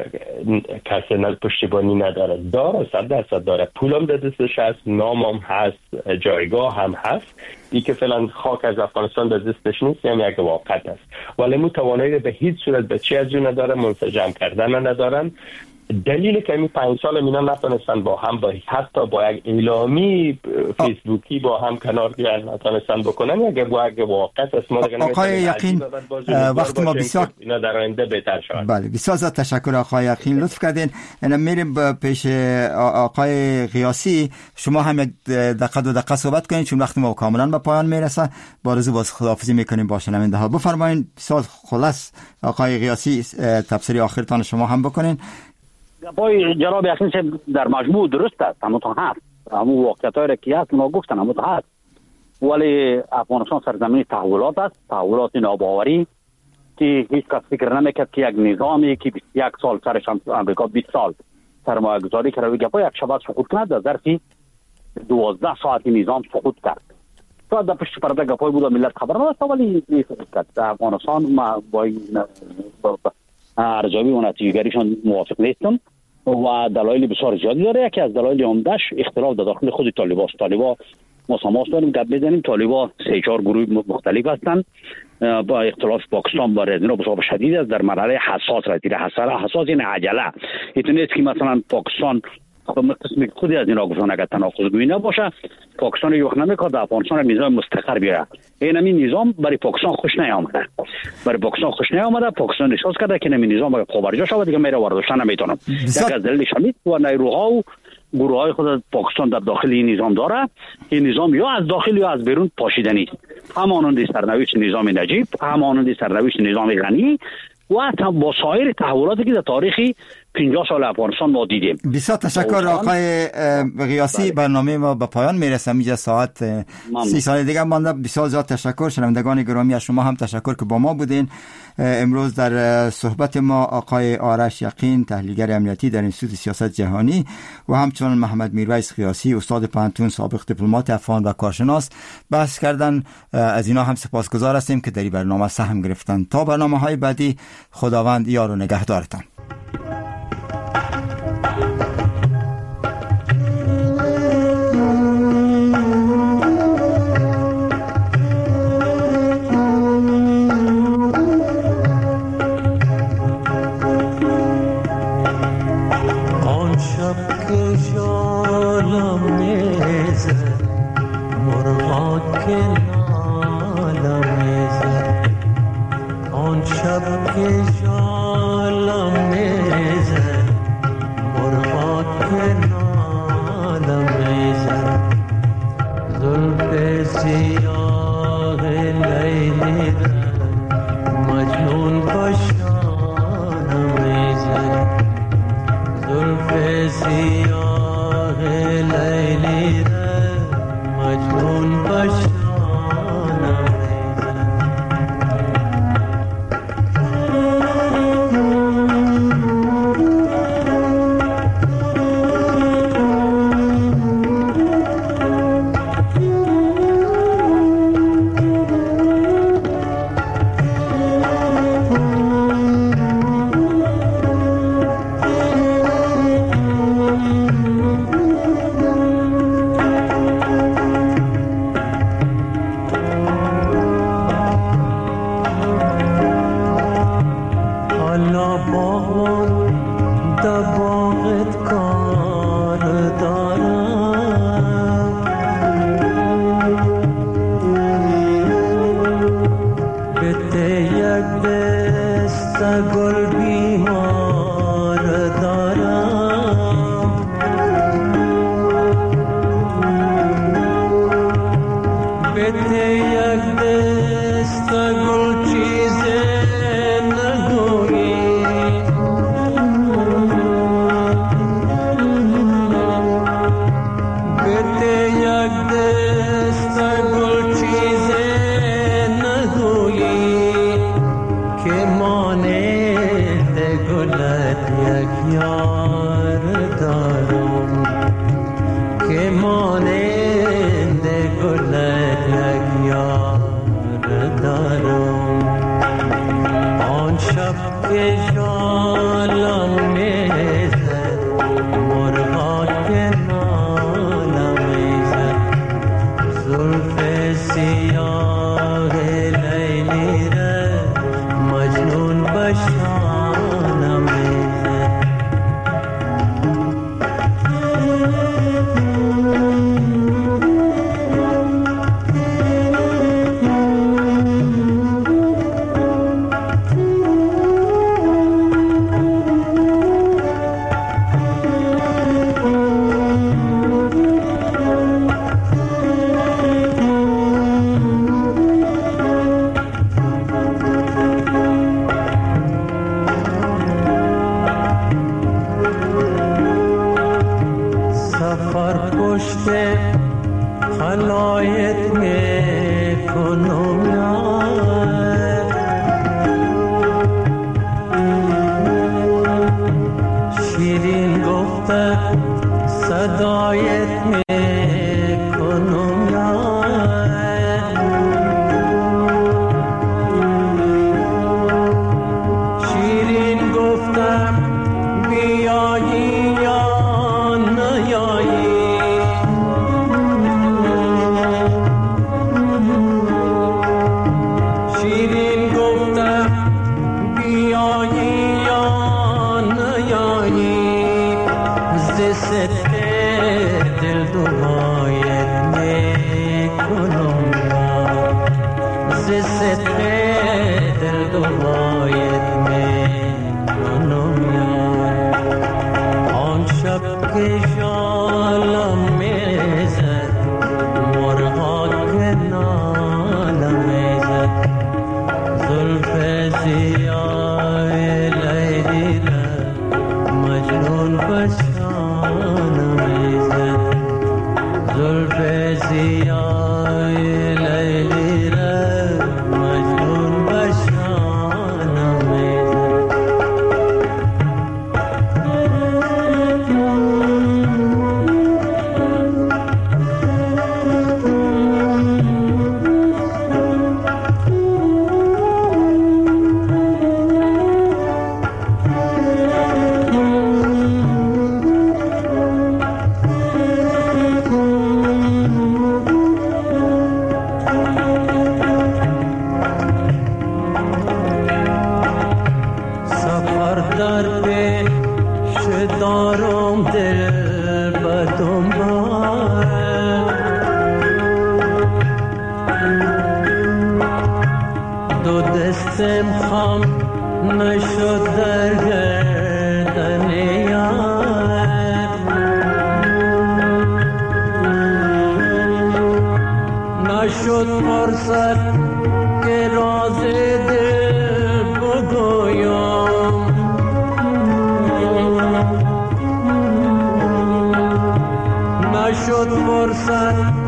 کسی ند پشتیبانی نداره. داره، صد درصد داره، پولم در دستش هست، نامم هست، جایگاه هم هست. ای که فعلا خاک از افغانستان در دستش نیست هم یک واقعیت است ولی مو توانایی به هیچ صورت به چی از اون نداره، منسجم کردن ندارن. دلیل که این پنج سال مینا نتونستن با هم با حتی با یک اعلامی فیسبوکی با هم کنار بیان نتونستن بکنن اگر با یک واقعیت است. ما دیگه آقای یقین وقت ما بسیار اینا در آینده بهتر شود. بله بسیار زیاد تشکر آقای یقین، لطف کردین. اینا میریم پیش آقای قیاسی. شما هم یک دقیقه دو دقیقه صحبت کنین چون وقت ما کاملا به پایان میرسه. با آرزو باز خداحافظی میکنیم با شنونده ها. بفرمایید بسیار خلاص آقای قیاسی تفسیر آخرتان شما هم بکنین. گپای جناب یقین در مجموع درست است، اما تا هست همون واقعیتایی را که هست اونا گفتن اما تا هست. ولی افغانستان سرزمین تحولات است، تحولات ناباوری که هیچ کس فکر نمیکرد که یک نظامی که بیست و یک سال سرش امریکا بیست سال سرمایه گذاری کرده گپای یک شب سقوط کرد، در ظرف دوازده ساعت نظام سقوط کرد. تا در پشت پرده گپای بود ملت خبر نداشت ولی سقوط کرد. افغانستان ما با ارزیابی و نتیجه‌گیریشان موافق نیستم و دلایل بسیار زیادی داره. یکی از دلایل عمده‌اش اختلاف در داخل خود طالبان است. طالبان ما سماس داریم گپ بزنیم، طالبان سه چهار گروه مختلف هستند با اختلاف پاکستان با اینا بسیار شدید است در مرحله حساس رسیده. حساس این عجله اینطوری است که مثلا پاکستان قسمی خودی از اینا گفتن اگر تناقض گویی نباشه پاکستان یو نمیکنه افغانستان نظام مستقر بیاره. این همین نظام برای پاکستان خوش نیامده، برای پاکستان خوش نیامده. پاکستان احساس کرده که نمی نظام خبرجا شود دیگه میره واردشن نمیتونم. یک از دلیلش همین و نیروها و گروه های خود پاکستان در داخل این نظام داره. این نظام یا از داخل یا از بیرون پاشیدنی است. همانند سرنوشت نظام نجیب، همانند سرنوشت نظام غنی و با سایر تحولاتی که در تاریخی پنجاه سال افغانستان ما دیدیم. بسیار تشکر آقای قیاسی. برنامه ما به پایان میرسه، میجه ساعت سی ثانیه دیگه مانده. بسیار زیاد تشکر. شنوندگان گرامی از شما هم تشکر که با ما بودین. امروز در صحبت ما آقای آرش یقین تحلیلگر امنیتی در انستیتوت سیاست جهانی و همچنین محمد میرویس قیاسی استاد پانتون سابق دیپلمات افغان و کارشناس بحث کردن. از اینا هم سپاسگزار هستیم که در این برنامه سهم گرفتن. تا برنامه‌های بعدی خداوند یار و نگهدارتان. که شالم میزد مرغا که نالم میزد آن شب که شالم میزد مرغا که نالم میزد زلف سیاه لیلی مجنون باشانم میزد زلف سیاه لیلی مجنون باشانم در پیش دارم دل نشد در گردن یار، نشد فرصت که راز دل بگویم، نشد فرصت